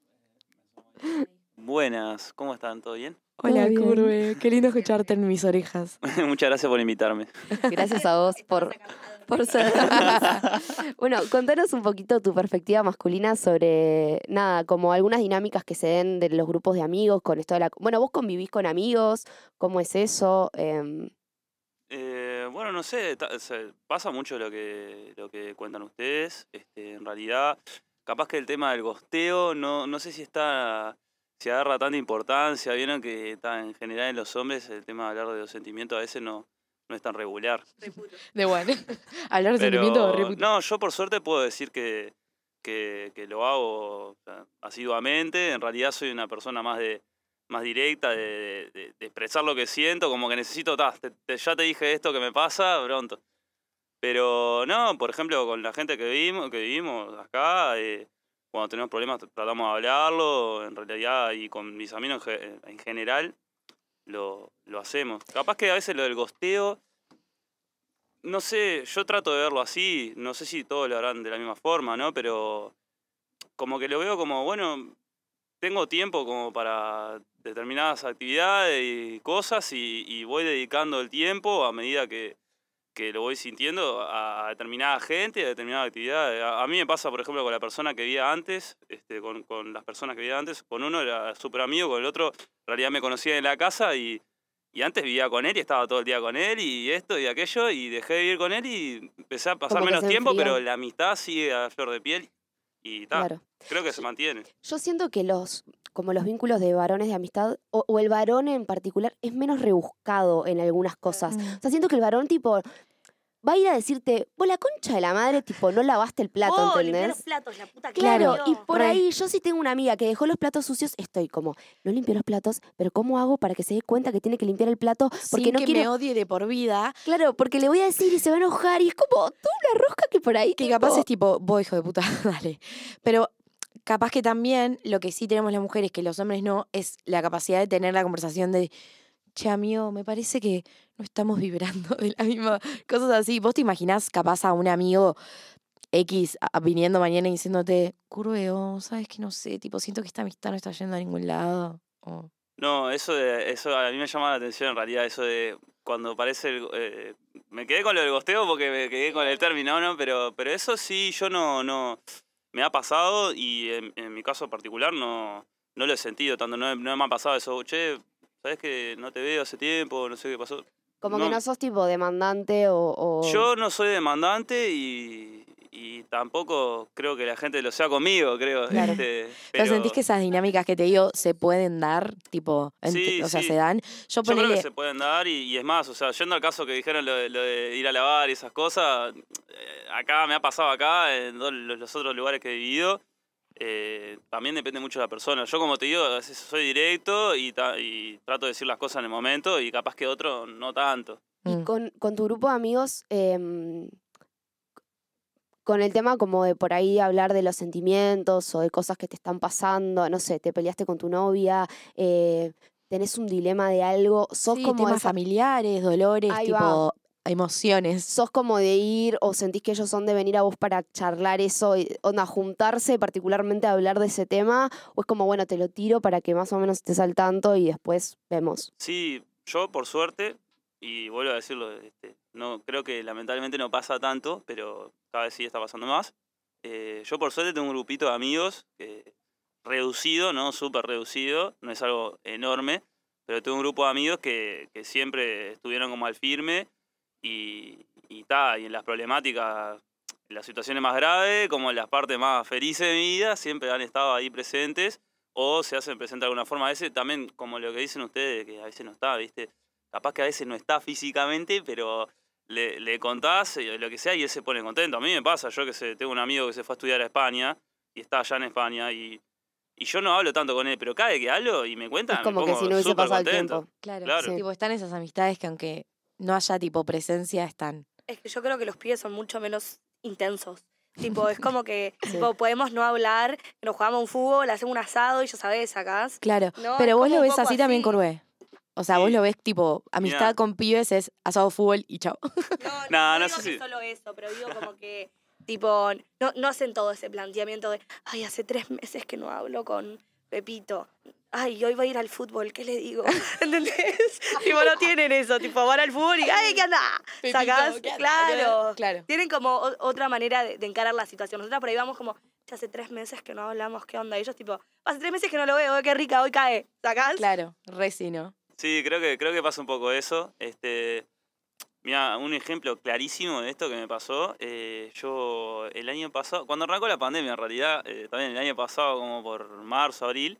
S6: Buenas, ¿cómo están? ¿Todo bien?
S4: Hola,
S1: Todo bien.
S4: Curve. Qué lindo escucharte en mis orejas.
S6: Muchas gracias por invitarme.
S1: Gracias a vos por, por ser. Bueno, contanos un poquito tu perspectiva masculina sobre, nada, como algunas dinámicas que se den de los grupos de amigos con esto de la... Bueno, vos convivís con amigos, ¿cómo es eso? Em,
S6: Eh, bueno, no sé, ta- se- pasa mucho lo que, lo que cuentan ustedes. Este, en realidad, capaz que el tema del gosteo, no, no sé si está, si agarra tanta importancia. Vieron que está, en general en los hombres el tema de hablar de los sentimientos a veces no, no es tan regular.
S4: De bueno. Hablar de sentimientos
S6: Pero,
S4: re puto.
S6: no, yo por suerte puedo decir que, que, que lo hago o sea, asiduamente. En realidad soy una persona más de más directa, de, de- de expresar lo que siento, como que necesito, ta, te- te- ya te dije esto que me pasa, pronto. Pero no, por ejemplo, con la gente que vivimos, que vivimos acá, eh, cuando tenemos problemas tratamos de hablarlo, en realidad, y con mis amigos en, ge- en general, lo, lo hacemos. Capaz que a veces lo del gosteo, no sé, yo trato de verlo así, no sé si todos lo harán de la misma forma, ¿no? Pero como que lo veo como, bueno, tengo tiempo como para determinadas actividades y cosas y, y voy dedicando el tiempo a medida que, que lo voy sintiendo a, a determinada gente, a determinadas actividades. A, a mí me pasa, por ejemplo, con la persona que vivía antes, este, con, con las personas que vivía antes, con uno era súper amigo, con el otro en realidad me conocía en la casa y, y antes vivía con él y estaba todo el día con él y esto y aquello y dejé de vivir con él y empecé a pasar
S1: Como que
S6: menos
S1: se
S6: tiempo,
S1: enfrió.
S6: pero la amistad sigue a flor de piel y tal.
S1: claro.
S6: Creo que se mantiene.
S1: Yo siento que los, como los vínculos de varones de amistad, o, o el varón en particular, es menos rebuscado en algunas cosas.
S4: Mm.
S1: O sea, siento que el varón, tipo, va a ir a decirte, vos la concha de la madre, tipo, no lavaste el plato,
S5: Oh, limpiá los
S1: ¿entendés?
S5: platos, la puta que
S1: Claro,
S5: parió.
S1: y por
S4: Re.
S1: ahí yo sí tengo una amiga que dejó los platos sucios, estoy como, no limpió los platos, pero ¿cómo hago para que se dé cuenta que tiene que limpiar el plato? Porque
S4: Sin
S1: no
S4: que
S1: quiero...
S4: me odie de por vida.
S1: Claro, porque le voy a decir y se va a enojar y es como, tú una rosca que por ahí...
S4: Que
S1: tipo,
S4: capaz es tipo, vos hijo de puta, dale. Pero capaz que también lo que sí tenemos las mujeres, que los hombres no, es la capacidad de tener la conversación de, che, amigo, me parece que no estamos vibrando de la misma... Cosas así. ¿Vos te imaginás capaz a un amigo X a- viniendo mañana y diciéndote, Curveo, ¿sabes que no sé? Tipo, siento que esta amistad no está yendo a ningún lado. O-
S6: No, eso de, eso a mí me llama la atención en realidad, eso de cuando parece el, eh, me quedé con lo del gosteo porque me quedé con el término, ¿no? Pero, pero eso sí, yo no, no, me ha pasado y en, en mi caso particular no, no lo he sentido tanto, no, no me ha pasado eso, che, ¿sabes que no te veo hace tiempo? No sé qué pasó.
S1: Como
S6: no-
S1: que no sos tipo demandante o... o-
S6: Yo no soy demandante y, y tampoco creo que la gente lo sea conmigo, creo.
S1: Claro.
S6: este,
S4: Pero, sentís que esas dinámicas que te digo se pueden dar, tipo, ent-
S6: Sí,
S4: o sea,
S6: sí.
S4: se dan. Yo
S6: Yo creo
S4: ponele,
S6: que se pueden dar y, y es más, o sea, yendo al caso que dijeron lo de, lo de ir a lavar y esas cosas, eh, acá me ha pasado acá, en todos los los otros lugares que he vivido, eh, también depende mucho de la persona. Yo como te digo, a veces soy directo y, ta- y trato de decir las cosas en el momento y capaz que otro no tanto.
S1: Y
S4: Mm.
S1: con, con tu grupo de amigos, em, con el tema como de por ahí hablar de los sentimientos o de cosas que te están pasando, no sé, te peleaste con tu novia, eh, tenés un dilema de algo, sos
S4: sí,
S1: como
S4: temas
S1: esa-
S4: familiares, dolores,
S1: Ahí
S4: tipo, emociones.
S1: sos como de ir o sentís que ellos son de venir a vos para charlar eso, y, onda, juntarse particularmente a hablar de ese tema, o es como, bueno, te lo tiro para que más o menos estés al tanto y después vemos.
S6: Sí, yo por suerte, y vuelvo a decirlo, este, no, creo que lamentablemente no pasa tanto, pero cada vez sí está pasando más. Eh, yo por suerte tengo un grupito de amigos eh, reducido, ¿no? Súper reducido, no es algo enorme, pero tengo un grupo de amigos que, que siempre estuvieron como al firme y, y, ta, y en las problemáticas, en las situaciones más graves, como en las partes más felices de mi vida, siempre han estado ahí presentes o se hacen presentes de alguna forma. A veces también, como lo que dicen ustedes, que a veces no está, ¿viste? Capaz que a veces no está físicamente, pero le, le contás eh, lo que sea y él se pone contento. A mí me pasa, yo que sé, tengo un amigo que se fue a estudiar a España y está allá en España y, y yo no hablo tanto con él, pero cada vez que hablo y me cuenta,
S1: Es como
S6: me
S1: que
S6: pongo
S1: si no hubiese
S6: súper
S1: pasado el
S6: contento.
S1: tiempo.
S4: Claro,
S6: Claro.
S4: sí. Tipo, están esas amistades que aunque no haya tipo presencia, están.
S5: Es que yo creo que los pibes son mucho menos intensos. Tipo, es como que tipo, podemos no hablar, nos jugamos un fútbol, hacemos un asado y ya sabés, sacás.
S4: Claro,
S5: No,
S4: pero
S5: es
S4: vos
S5: como
S4: lo
S5: un
S4: ves
S5: poco
S4: así también,
S5: así.
S4: Curve. O sea,
S6: Sí.
S4: vos lo ves tipo, amistad
S6: Mirá.
S4: con pibes es asado, fútbol y chao.
S5: No, no,
S6: Nah,
S5: no
S6: no
S5: digo
S6: sé
S5: que
S6: si-
S5: solo eso, pero digo como que, tipo, no, no hacen todo ese planteamiento de, ay, hace tres meses que no hablo con Pepito. Ay, hoy va a ir al fútbol, ¿qué le digo? ¿Entendés? tipo, no tienen eso, tipo, van al fútbol y, ay, ¿qué anda?
S4: Pepito,
S5: ¿Sacás?
S4: ¿qué anda?
S5: Claro.
S4: Claro.
S5: Tienen como o- otra manera de, de encarar la situación. Nosotros por ahí vamos como, "Ya hace tres meses que no hablamos, ¿qué onda?" Y ellos tipo, hace tres meses que no lo veo, qué rica, hoy cae. ¿Sacás?
S4: Claro, re sí, ¿no?
S6: Sí, creo que, creo que pasa un poco eso. Este, mira, un ejemplo clarísimo de esto que me pasó. eh, yo el año pasado, cuando arrancó la pandemia en realidad, eh, también el año pasado, como por marzo, abril,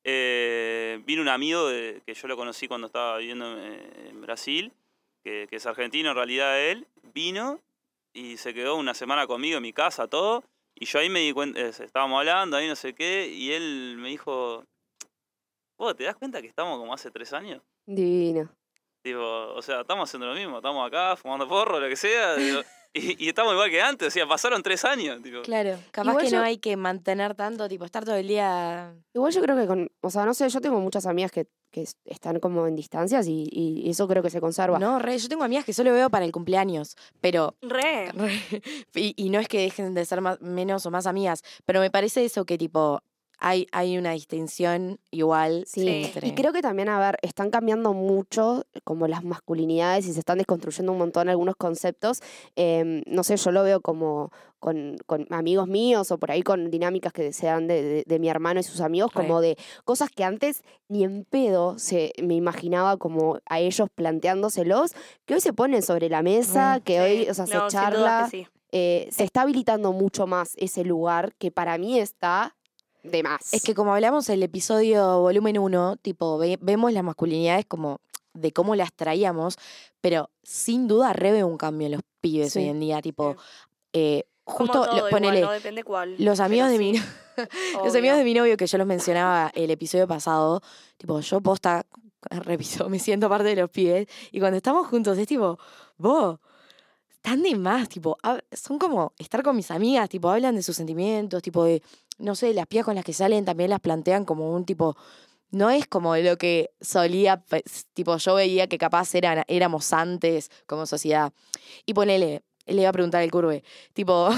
S6: eh, vino un amigo de- que yo lo conocí cuando estaba viviendo en, en Brasil, que, que es argentino en realidad él, vino y se quedó una semana conmigo en mi casa, todo. Y yo ahí me di cuenta, eh, estábamos hablando, ahí no sé qué, y él me dijo, ¿vos te das cuenta que estamos como hace tres años?
S1: Divino.
S6: Digo, o sea, estamos haciendo lo mismo, estamos acá fumando porro, lo que sea, digo, y, y estamos igual que antes, o sea, pasaron tres años. Digo.
S4: Claro, capaz
S1: Igual
S4: que
S1: yo-
S4: no hay que mantener tanto, tipo, estar todo el día...
S1: Igual yo creo que con, o sea, no sé, yo tengo muchas amigas que, que es- están como en distancias y, y eso creo que se conserva.
S4: No, re, yo tengo amigas que solo veo para el cumpleaños, pero...
S5: Re.
S4: re- y, y no es que dejen de ser más, menos o más amigas, pero me parece eso que, tipo, hay, hay una distinción igual
S1: Sí,
S4: entre...
S1: y creo que también, a ver, están cambiando mucho como las masculinidades y se están desconstruyendo un montón algunos conceptos. Em, no sé, yo lo veo como con, con amigos míos o por ahí con dinámicas que se dan de, de- de mi hermano y sus amigos,
S4: Re.
S1: como de cosas que antes ni en pedo se, me imaginaba como a ellos planteándoselos, que hoy se ponen sobre la mesa,
S4: Re.
S1: que
S5: Sí.
S1: hoy, o sea,
S5: No,
S1: se
S5: sin duda
S1: charla.
S5: que sí.
S1: eh, se está habilitando mucho más ese lugar que para mí está de más.
S4: Es que como hablamos en el episodio volumen uno, tipo, ve- vemos las masculinidades como de cómo las traíamos, pero sin duda re veo un cambio en los pibes
S1: Sí.
S4: hoy en día, tipo,
S5: Sí.
S4: eh,
S5: Como
S4: justo,
S5: todo
S4: lo-
S5: igual,
S4: ponele,
S5: no depende cuál.
S4: los amigos
S5: pero
S4: de mi
S5: sí,
S4: los
S5: obvio.
S4: amigos de mi novio que yo los mencionaba el episodio pasado, tipo, yo posta, repito, me siento parte de los pibes, y cuando estamos juntos es tipo, vos, están de más, tipo, hab- son como estar con mis amigas, tipo, hablan de sus sentimientos, tipo de, no sé, las pibas con las que salen también las plantean como un tipo, no es como lo que solía, pe- tipo, yo veía que capaz eran, éramos antes como sociedad. Y ponele, le iba a preguntar al Curve, tipo,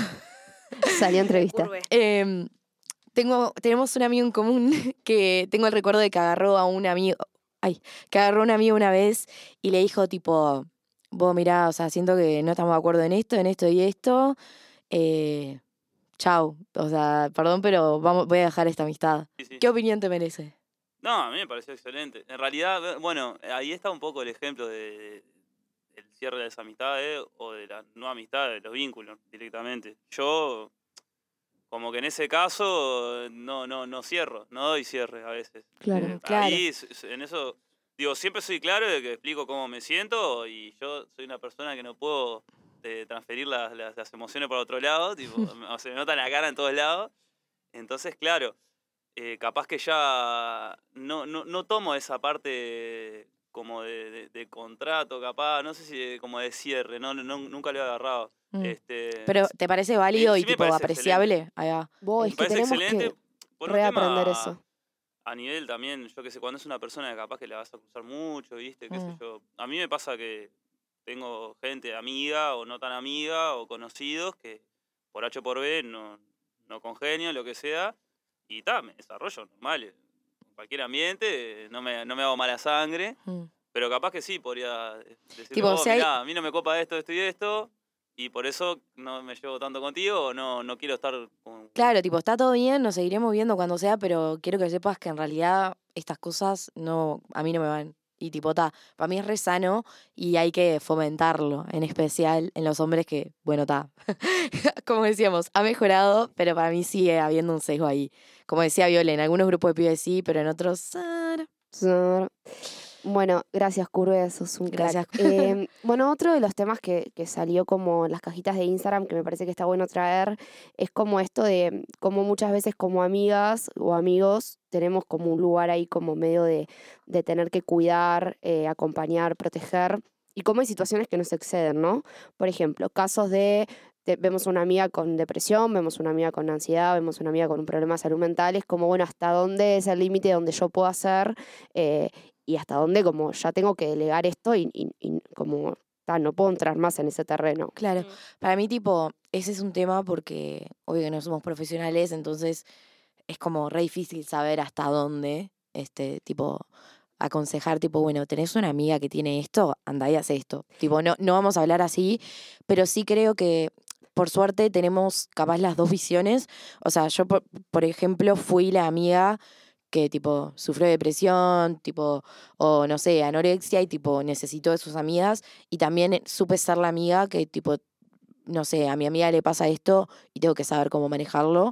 S1: Salió entrevista.
S5: Curve.
S4: em, tengo, tenemos un amigo en común que tengo el recuerdo de que agarró a un amigo, ay, que agarró a un amigo una vez y le dijo tipo, vos mirá, o sea, siento que no estamos de acuerdo en esto, en esto y esto, eh, chau, o sea, perdón, pero vamos, voy a dejar esta amistad.
S6: Sí, sí.
S4: ¿Qué opinión te merece?
S6: No, a mí me pareció excelente. En realidad, eh, bueno, ahí está un poco el ejemplo de, de- del cierre de las amistades o de la no amistad, de los vínculos directamente. Yo, como que en ese caso, no, no, no cierro, no doy cierre a veces.
S1: Claro.
S6: Eh,
S4: Claro.
S6: Ahí, s- s- en eso, digo, siempre soy claro de que explico cómo me siento y yo soy una persona que no puedo eh, transferir las, las, las emociones para otro lado, tipo, o se me nota en la cara en todos lados. Entonces, claro, eh, capaz que ya no, no, no tomo esa parte como de, de- de contrato, capaz, no sé si de- como de cierre, no, no, nunca lo he agarrado.
S4: Mm.
S6: Este,
S4: Pero, ¿te parece válido
S6: sí
S4: y
S6: me
S4: tipo
S6: parece
S4: apreciable? Ahí va.
S1: Vos,
S6: me
S1: es que
S6: parece
S1: tenemos
S6: excelente
S1: que
S6: por un
S1: reaprender
S6: tema
S1: eso.
S6: a nivel también, yo que sé, cuando es una persona que capaz que la vas a cruzar mucho, ¿viste? Qué sé
S4: Mm.
S6: yo. A mí me pasa que tengo gente amiga o no tan amiga o conocidos que por H o por B no, no congenio, lo que sea, y ta, me desarrollo normal, en cualquier ambiente, no me, no me hago mala sangre,
S4: Mm.
S6: pero capaz que sí, podría decir,
S4: Tipo,
S6: oh,
S4: si hay-
S6: mirá, a mí no me copa esto, esto y esto, y por eso no me llevo tanto contigo, o no, no quiero estar con...
S4: Claro, tipo, está todo bien, nos seguiremos viendo cuando sea, pero quiero que sepas que en realidad estas cosas no, a mí no me van. Y tipo, ta, para mí es re sano y hay que fomentarlo, en especial en los hombres que, bueno, ta, como decíamos, ha mejorado, pero para mí sigue habiendo un sesgo ahí. Como decía Viola, en algunos grupos de pibes sí, pero en otros... sara.
S1: Bueno, gracias, Curve, sos un crack.
S4: Gracias.
S1: Eh, bueno, otro de los temas que, que salió como en las cajitas de Instagram, que me parece que está bueno traer, es como esto de cómo muchas veces como amigas o amigos tenemos como un lugar ahí como medio de, de tener que cuidar, eh, acompañar, proteger, y cómo hay situaciones que nos exceden, ¿no? Por ejemplo, casos de te- vemos una amiga con depresión, vemos una amiga con ansiedad, vemos una amiga con un problema de salud mental, es como, bueno, hasta dónde es el límite donde yo puedo hacer eh, y hasta dónde como ya tengo que delegar esto y, y- y como, ta, no puedo entrar más en ese terreno.
S4: Claro,
S5: Mm.
S4: para mí, tipo, ese es un tema porque, obvio que no somos profesionales, entonces es como re difícil saber hasta dónde, este, tipo, aconsejar, tipo, bueno, tenés una amiga que tiene esto, anda y haz esto. Tipo, no, no vamos a hablar así, pero sí creo que, por suerte, tenemos capaz las dos visiones. O sea, yo, por, por ejemplo, fui la amiga que, tipo, sufrió depresión, tipo, o no sé, anorexia y, tipo, necesitó de sus amigas. Y también eh, supe ser la amiga que, tipo, no sé, a mi amiga le pasa esto y tengo que saber cómo manejarlo.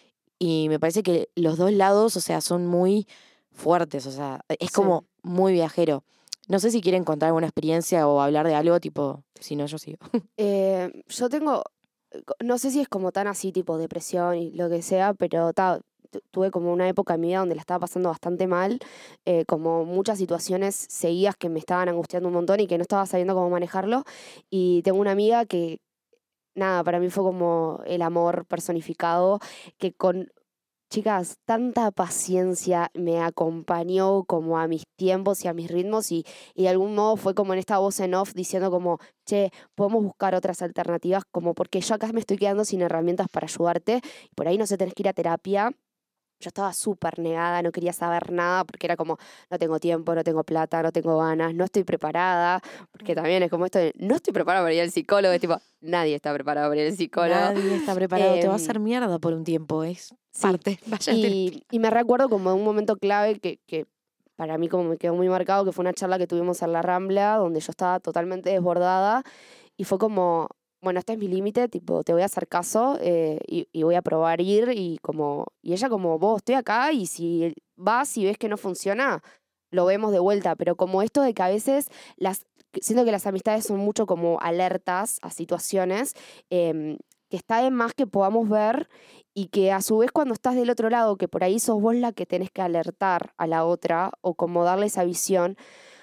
S4: Y me parece que los dos lados, o sea, son muy fuertes, o sea, es
S1: Sí.
S4: como muy viajero. No sé si quieren contar alguna experiencia o hablar de algo, tipo, si no, yo sigo.
S1: Eh, yo tengo, eh, co- no sé si es como tan así, tipo depresión y lo que sea, pero ta, tu- tuve como una época en mi vida donde la estaba pasando bastante mal, eh, como muchas situaciones seguidas que me estaban angustiando un montón y que no estaba sabiendo cómo manejarlo. Y tengo una amiga que, nada, para mí fue como el amor personificado, que con, chicas, tanta paciencia me acompañó como a mis tiempos y a mis ritmos y, y de algún modo fue como en esta voz en off diciendo como, che, podemos buscar otras alternativas, como porque yo acá me estoy quedando sin herramientas para ayudarte, y por ahí no sé, tenés que ir a terapia. Yo estaba súper negada, no quería saber nada porque era como, no tengo tiempo, no tengo plata, no tengo ganas, no estoy preparada, porque también es como esto de, no estoy preparada para ir al psicólogo, es tipo, nadie está preparado para ir al psicólogo.
S4: Nadie está preparado, te va a
S1: Em,
S4: hacer mierda por un tiempo, es
S1: sí,
S4: parte. Vaya al terapia.
S1: Y, y me recuerdo como de un momento clave que, que para mí como me quedó muy marcado, que fue una charla que tuvimos en la Rambla, donde yo estaba totalmente desbordada y fue como, bueno, este es mi límite, tipo, te voy a hacer caso eh, y, y voy a probar ir y como, y ella como, vos, estoy acá y si vas y ves que no funciona, lo vemos de vuelta, pero como esto de que a veces las, siento que las amistades son mucho como alertas a situaciones, em, que está de más que podamos ver y que a su vez cuando estás del otro lado, que por ahí sos vos la que tenés que alertar a la otra o como darle esa visión,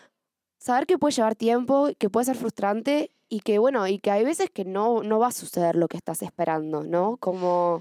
S1: saber que puede llevar tiempo, que puede ser frustrante y que bueno, y que hay veces que no, no va a suceder lo que estás esperando, ¿no? Como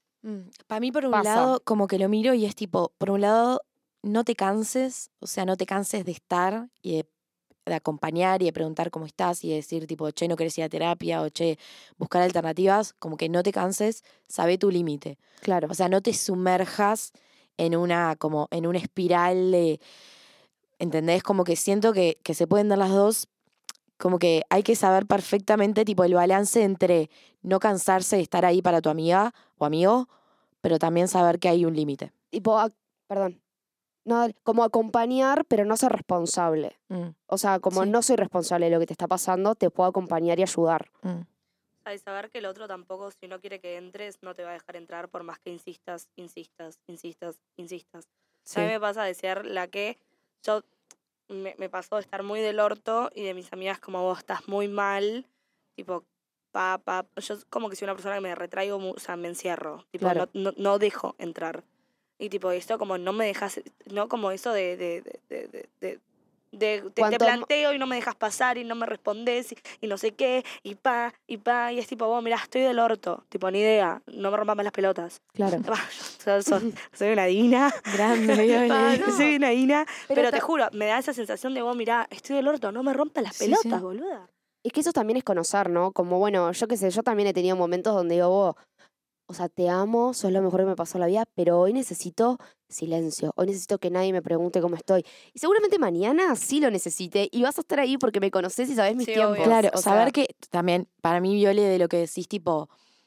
S4: Para mí, por un
S1: pasa.
S4: lado, como que lo miro y es tipo, por un lado, no te canses, o sea, no te canses de estar y de, de acompañar y de preguntar cómo estás y de decir, tipo, che, no querés ir a terapia o che, buscar alternativas, como que no te canses, sabe tu límite.
S1: claro,
S4: O sea, no te sumerjas en una, como, en una espiral de, ¿entendés? Como que siento que, que se pueden dar las dos, como que hay que saber perfectamente, tipo, el balance entre no cansarse de estar ahí para tu amiga o amigo, pero también saber que hay un límite.
S1: tipo, ac- perdón, no, dale, como acompañar, pero no ser responsable.
S4: Mm,
S1: O sea, como
S4: Sí.
S1: no soy responsable de lo que te está pasando, te puedo acompañar y ayudar.
S4: mm.
S5: Hay saber que el otro tampoco, si no quiere que entres, no te va a dejar entrar por más que insistas, insistas, insistas, insistas.
S4: Sí.
S5: A mí me pasa de ser la que yo me, me pasó de estar muy del orto y de mis amigas como vos estás muy mal, tipo, pa, pa, yo como que soy una persona que me retraigo, mu- o sea, me encierro, tipo,
S1: Claro.
S5: no, no, no dejo entrar. Y tipo, esto como no me dejas, no como eso de, de, de, de, de, de- de- te, te
S1: Cuanto m-
S5: planteo y no me dejas pasar y no me respondes y, y no sé qué, y pa, y pa, y es tipo, vos, mirá, estoy del orto, tipo, ni idea, no me rompas más las pelotas.
S1: Claro.
S5: Yo soy, soy una divina.
S4: Grande, Viole.
S5: Ah, no, soy una divina.
S1: Pero
S5: Pero,
S1: ta-
S5: te juro, me da esa sensación de vos, mirá, estoy del orto, no me rompas las
S4: Sí,
S5: pelotas,
S4: sí.
S5: boluda.
S1: Es que eso también es conocer, ¿no? Como, bueno, yo qué sé, yo también he tenido momentos donde digo, vos, o sea, te amo, sos lo mejor que me pasó en la vida, pero hoy necesito silencio, hoy necesito que nadie me pregunte cómo estoy. Y seguramente mañana sí lo necesite y vas a estar ahí porque me conoces y sabes mis
S5: Sí,
S1: tiempos.
S5: obvio.
S4: Claro,
S1: O
S4: saber
S1: sea,
S4: que también, para mí, Viole, de lo que decís, tipo,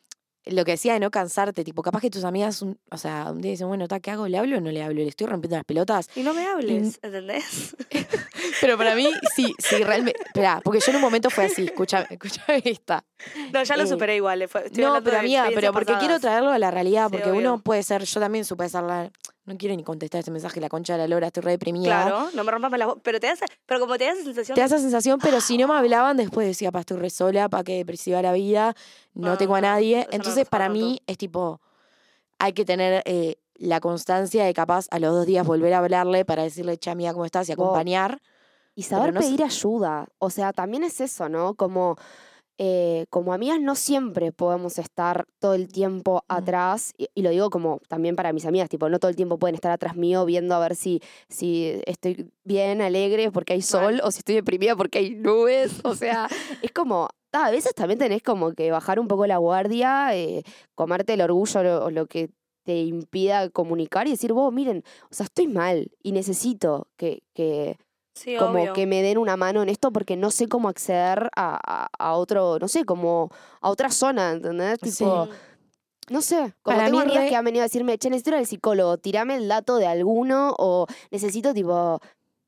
S4: lo que decía de no cansarte, tipo, capaz que tus amigas, un- o sea, un día dicen, bueno, ¿ta, ¿qué hago? ¿Le hablo o no le hablo? ¿Le estoy rompiendo las pelotas?
S5: Y no me hables, ¿entendés?
S4: Pero para mí, sí, sí, realmente. Espera, porque yo en un momento fue así, escúchame, escúchame esta.
S5: No, ya lo
S4: Eh,
S5: superé igual. le fue- estoy
S4: No,
S5: hablando
S4: pero
S5: de
S4: amiga, pero
S5: experiencias
S4: porque quiero
S5: pasadas.
S4: traerlo a la realidad,
S5: Sí,
S4: porque
S5: obvio.
S4: uno puede ser, yo también supe ser la. No quiero ni contestar este mensaje, la concha de la lora, estoy re deprimida.
S5: Claro, no me rompas más las bo- pero te da esa- pero como te da esa sensación
S4: Te da esa sensación, pero si no me hablaban, después decía, pa, estoy re sola, pa, qué depresiva la vida, no
S5: Ah,
S4: tengo a
S5: no,
S4: nadie.
S5: eso no me
S4: Entonces,
S5: pasaba
S4: para
S5: tanto.
S4: mí, es tipo, hay que tener eh, la constancia de capaz a los dos días volver a hablarle para decirle, che, amiga, ¿cómo estás? Y
S1: Wow.
S4: acompañar.
S1: y saber
S4: no se-
S1: pedir ayuda. O sea, también es eso, ¿no? Como eh, como amigas no siempre podemos estar todo el tiempo
S4: Mm.
S1: atrás, y, y lo digo como también para mis amigas, tipo, no todo el tiempo pueden estar atrás mío viendo a ver si, si estoy bien, alegre porque hay sol,
S5: Mal.
S1: o si estoy deprimida porque hay nubes, o sea, es como, ta, a veces también tenés como que bajar un poco la guardia, eh, comerte el orgullo o lo, o lo que te impida comunicar y decir, vos, miren, o sea, estoy mal y necesito que... que
S5: Sí,
S1: como
S5: obvio.
S1: que me den una mano en esto porque no sé cómo acceder a, a- a otro, no sé, como a otra zona, ¿entendés?
S4: Sí.
S1: Tipo,
S5: Mm.
S1: no sé, como
S4: Para
S1: tengo
S4: mí
S1: amigas
S4: re-
S1: que han venido a decirme, che, necesito ir al psicólogo, tirame el dato de alguno o necesito, tipo,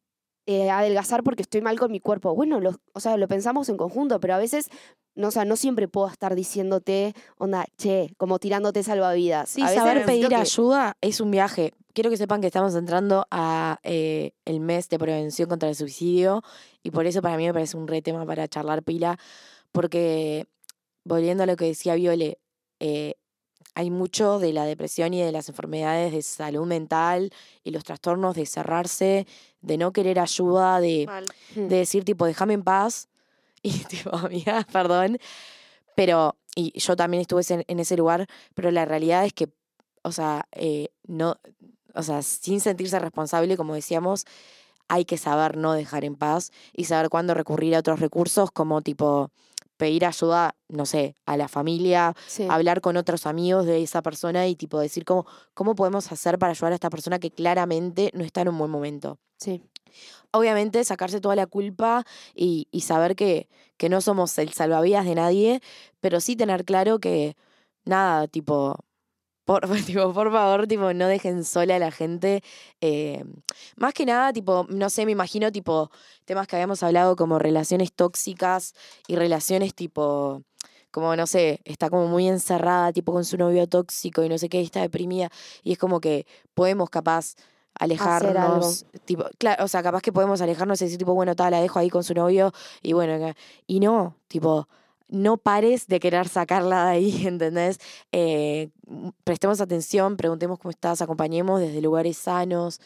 S1: eh, adelgazar porque estoy mal con mi cuerpo. Bueno, lo, o sea, lo pensamos en conjunto, pero a veces, no, o sea, no siempre puedo estar diciéndote, onda, che, como tirándote salvavidas.
S4: Sí,
S1: a veces
S4: saber
S1: necesito
S4: pedir
S1: que-
S4: ayuda es un viaje. Quiero que sepan que estamos entrando a eh, el mes de prevención contra el suicidio y por eso para mí me parece un re tema para charlar pila, porque volviendo a lo que decía Viole, eh, hay mucho de la depresión y de las enfermedades de salud mental y los trastornos de cerrarse, de no querer ayuda, de,
S5: Mal.
S1: Hmm.
S4: de decir tipo, déjame en paz y tipo, amiga, perdón, pero, y yo también estuve en, en ese lugar, pero la realidad es que, o sea, eh, no, o sea, sin sentirse responsable, como decíamos, hay que saber no dejar en paz y saber cuándo recurrir a otros recursos, como tipo pedir ayuda, no sé, a la familia,
S1: Sí,
S4: hablar con otros amigos de esa persona y tipo decir cómo, cómo podemos hacer para ayudar a esta persona que claramente no está en un buen momento.
S1: sí.
S4: Obviamente sacarse toda la culpa y, y saber que, que no somos el salvavidas de nadie, pero sí tener claro que nada, tipo, por, tipo, por favor, tipo, no dejen sola a la gente. eh, más que nada, tipo, no sé, me imagino, tipo, temas que habíamos hablado como relaciones tóxicas y relaciones tipo, como, no sé, está como muy encerrada, tipo, con su novio tóxico y no sé qué, y está deprimida. Y es como que podemos capaz alejarnos, tipo, claro, o sea, capaz que podemos alejarnos y decir, tipo, bueno, tal, la dejo ahí con su novio, y bueno, que- y no, tipo, no pares de querer sacarla de ahí, ¿entendés? Eh, m- prestemos atención, preguntemos cómo estás, acompañemos desde lugares sanos.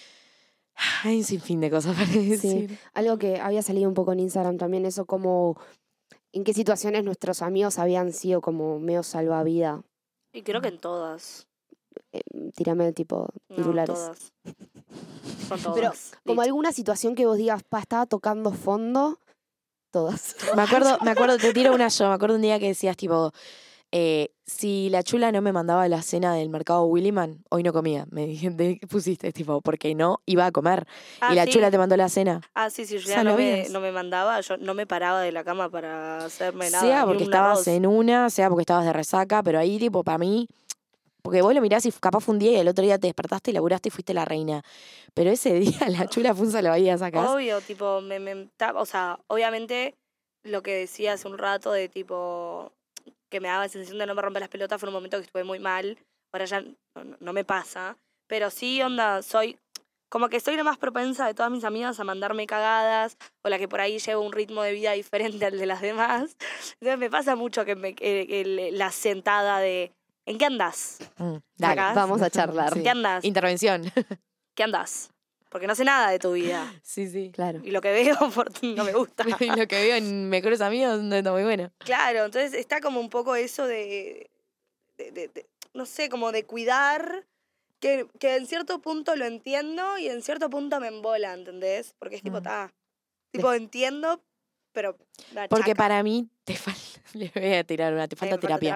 S4: Hay un sinfín de cosas para
S1: Sí,
S4: decir.
S1: algo que había salido un poco en Instagram también, eso como en qué situaciones nuestros amigos habían sido como medio salvavidas.
S5: Y creo que en todas.
S1: Eh, tírame tipo
S5: No,
S1: titulares.
S5: todas. Son todas.
S1: Pero como
S5: Listo.
S1: alguna situación que vos digas, pa, estaba tocando fondo, todas.
S4: Me acuerdo, me acuerdo, te tiro una yo, me acuerdo un día que decías, tipo, eh, si la chula no me mandaba la cena del mercado Williman, hoy no comía. Me dije, te pusiste, tipo, porque no iba a comer.
S5: Ah,
S4: y la
S5: sí.
S4: chula te mandó la cena.
S5: Ah, sí, si Juliana no me,
S4: Salvavidas.
S5: no me mandaba, yo no me paraba de la cama para hacerme nada.
S4: Sea
S5: ni
S4: porque
S5: un
S4: estabas
S5: arroz.
S4: en una, sea porque estabas de resaca, pero ahí, tipo, para mí, porque vos lo mirás y capaz fue un día y el otro día te despertaste y laburaste y fuiste la reina. Pero ese día la chula fue un salvavidas sacás.
S5: Obvio, tipo, me, me, ta- o sea, obviamente lo que decía hace un rato de tipo que me daba la sensación de no me romper las pelotas fue un momento que estuve muy mal. Ahora ya no, no- no me pasa. Pero sí, onda, soy como que soy la más propensa de todas mis amigas a mandarme cagadas o la que por ahí lleva un ritmo de vida diferente al de las demás. Entonces me pasa mucho que, me, que- que le- la sentada de ¿en qué andás?
S4: Mm, dale.
S5: ¿Sacás?
S1: Vamos a charlar.
S4: Sí.
S5: ¿Qué andás?
S4: Intervención.
S5: ¿Qué andás? Porque no sé nada de tu vida.
S4: sí, sí.
S1: Claro.
S5: Y lo que veo por ti no me gusta.
S4: Y lo que veo en Mejores Amigos no está muy bueno.
S5: Claro, entonces está como un poco eso de, de- de- de- no sé, como de cuidar, que, que en cierto punto lo entiendo y en cierto punto me embola, ¿entendés? Porque es tipo,
S4: Mm.
S5: ta, tipo, entiendo, pero da
S4: Porque
S5: chaca.
S4: para mí te falta. Le voy a tirar una, te
S5: Eh,
S4: falta
S5: me falta
S4: terapia.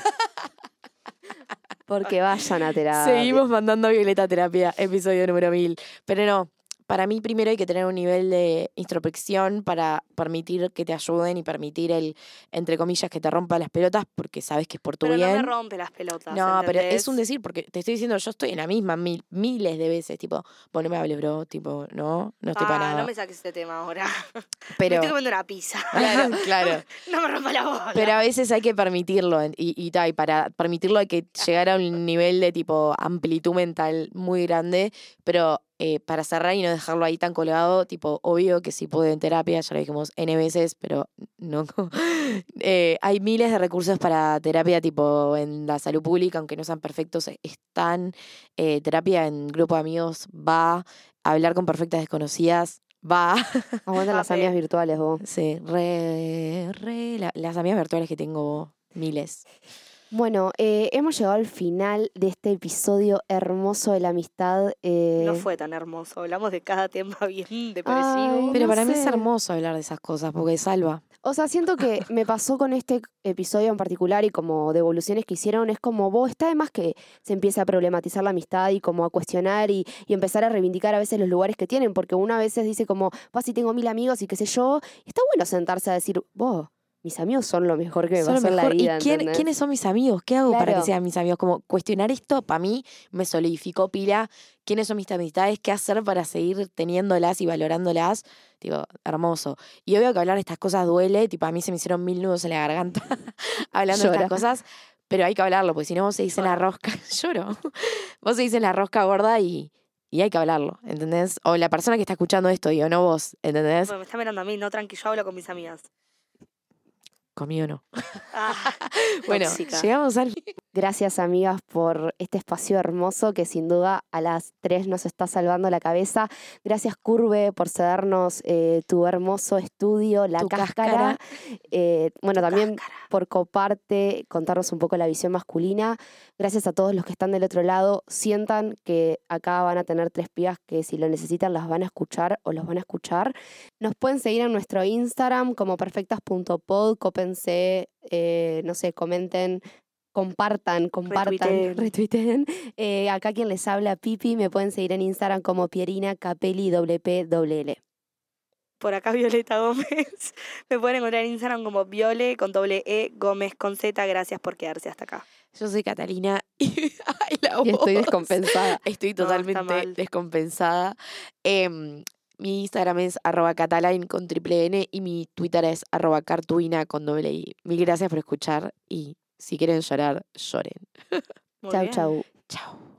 S1: Porque vayan a terapia.
S4: Seguimos mandando a Violeta a terapia, episodio número mil. Pero no, para mí primero hay que tener un nivel de introspección para permitir que te ayuden y permitir el, entre comillas, que te rompa las pelotas porque sabes que es por tu
S5: Pero no
S4: bien.
S5: me rompe las pelotas,
S4: No, pero es
S5: ¿entendés?
S4: un decir, porque te estoy diciendo, yo estoy en la misma mil, miles de veces, tipo, vos no me hables, bro, tipo, no, no estoy para
S5: Ah,
S4: nada.
S5: no me saques este tema ahora. Me
S4: pero,
S5: estoy comiendo una pizza.
S4: claro, claro.
S5: No me rompa la bola.
S4: Pero a veces hay que permitirlo en- y, y, ta, y para permitirlo hay que llegar a un nivel de tipo amplitud mental muy grande, pero eh, para cerrar y no dejarlo ahí tan colgado, tipo, obvio que si puede en terapia, ya lo dijimos N veces, pero no. eh, hay miles de recursos para terapia tipo en la salud pública, aunque no sean perfectos, están. Eh, terapia en grupo de amigos va, hablar con perfectas desconocidas Va.
S1: Aguantan las
S5: Pape.
S1: amigas virtuales vos.
S4: Sí, re, re. la- las amigas virtuales que tengo, miles.
S1: Bueno, eh, hemos llegado al final de este episodio hermoso de la amistad. eh,
S5: No fue tan hermoso. Hablamos de cada tema bien
S1: Ay,
S5: depresivo.
S4: Pero
S1: no
S4: para mí es
S1: sé.
S4: hermoso hablar de esas cosas porque salva.
S1: O sea, siento que me pasó con este episodio en particular y como devoluciones que hicieron, es como vos, está de más que se empiece a problematizar la amistad y como a cuestionar y, y empezar a reivindicar a veces los lugares que tienen, porque una a veces dice como, pa, si tengo mil amigos y qué sé yo, y está bueno sentarse a decir, vos, mis amigos son lo mejor que me
S4: Son lo
S1: pasó en la
S4: mejor.
S1: vida,
S4: ¿Y quién-
S1: ¿entendés?
S4: quiénes son mis amigos? ¿Qué hago para
S1: Claro.
S4: que sean mis amigos? Como cuestionar esto, para mí, me solidificó pila. ¿Quiénes son mis amistades? ¿Qué hacer para seguir teniéndolas y valorándolas? Digo, hermoso. Y obvio que hablar de estas cosas duele. Tipo, a mí se me hicieron mil nudos en la garganta hablando de
S1: Llora.
S4: estas cosas. Pero hay que hablarlo, porque si no vos se dice la rosca. Lloro. Vos se dice la rosca gorda y, y hay que hablarlo, ¿entendés? O la persona que está escuchando esto, digo, no vos, ¿entendés?
S5: Bueno, me está mirando a mí, no, tranqui, yo hablo con mis amigas.
S4: Conmigo no.
S5: Ah,
S4: Bueno,
S5: tóxica.
S4: llegamos al...
S1: Gracias, amigas, por este espacio hermoso que sin duda a las tres nos está salvando la cabeza. Gracias, Curve, por cedernos eh, tu hermoso estudio, La
S4: Tu
S1: Cáscara.
S4: cáscara.
S1: Eh, bueno,
S5: Tu
S1: también
S5: cáscara.
S1: por coparte, contarnos un poco la visión masculina. Gracias a todos los que están del otro lado. Sientan que acá van a tener tres pibas que si lo necesitan las van a escuchar o los van a escuchar. Nos pueden seguir en nuestro Instagram como perfectas punto pod, cópense, eh, no sé, comenten, compartan, compartan,
S5: Retuiteen.
S1: retuiteen. Eh, acá quien les habla, Pipi, me pueden seguir en Instagram como Pierina Capelli W P W L.
S5: Por acá Violeta Gómez. Me pueden encontrar en Instagram como Viole con doble E, Gómez con Z. Gracias por quedarse hasta acá.
S4: Yo soy Catalina y, ay, la
S1: Y estoy
S4: voz.
S1: descompensada.
S4: Estoy
S5: No, está
S4: totalmente
S5: mal.
S4: descompensada. Em, mi Instagram es arroba cataline con triple N y mi Twitter es arroba cartuina con doble I. Mil gracias por escuchar y si quieren llorar, lloren.
S5: Muy
S1: Chau,
S5: bien.
S1: chau.
S4: Chao.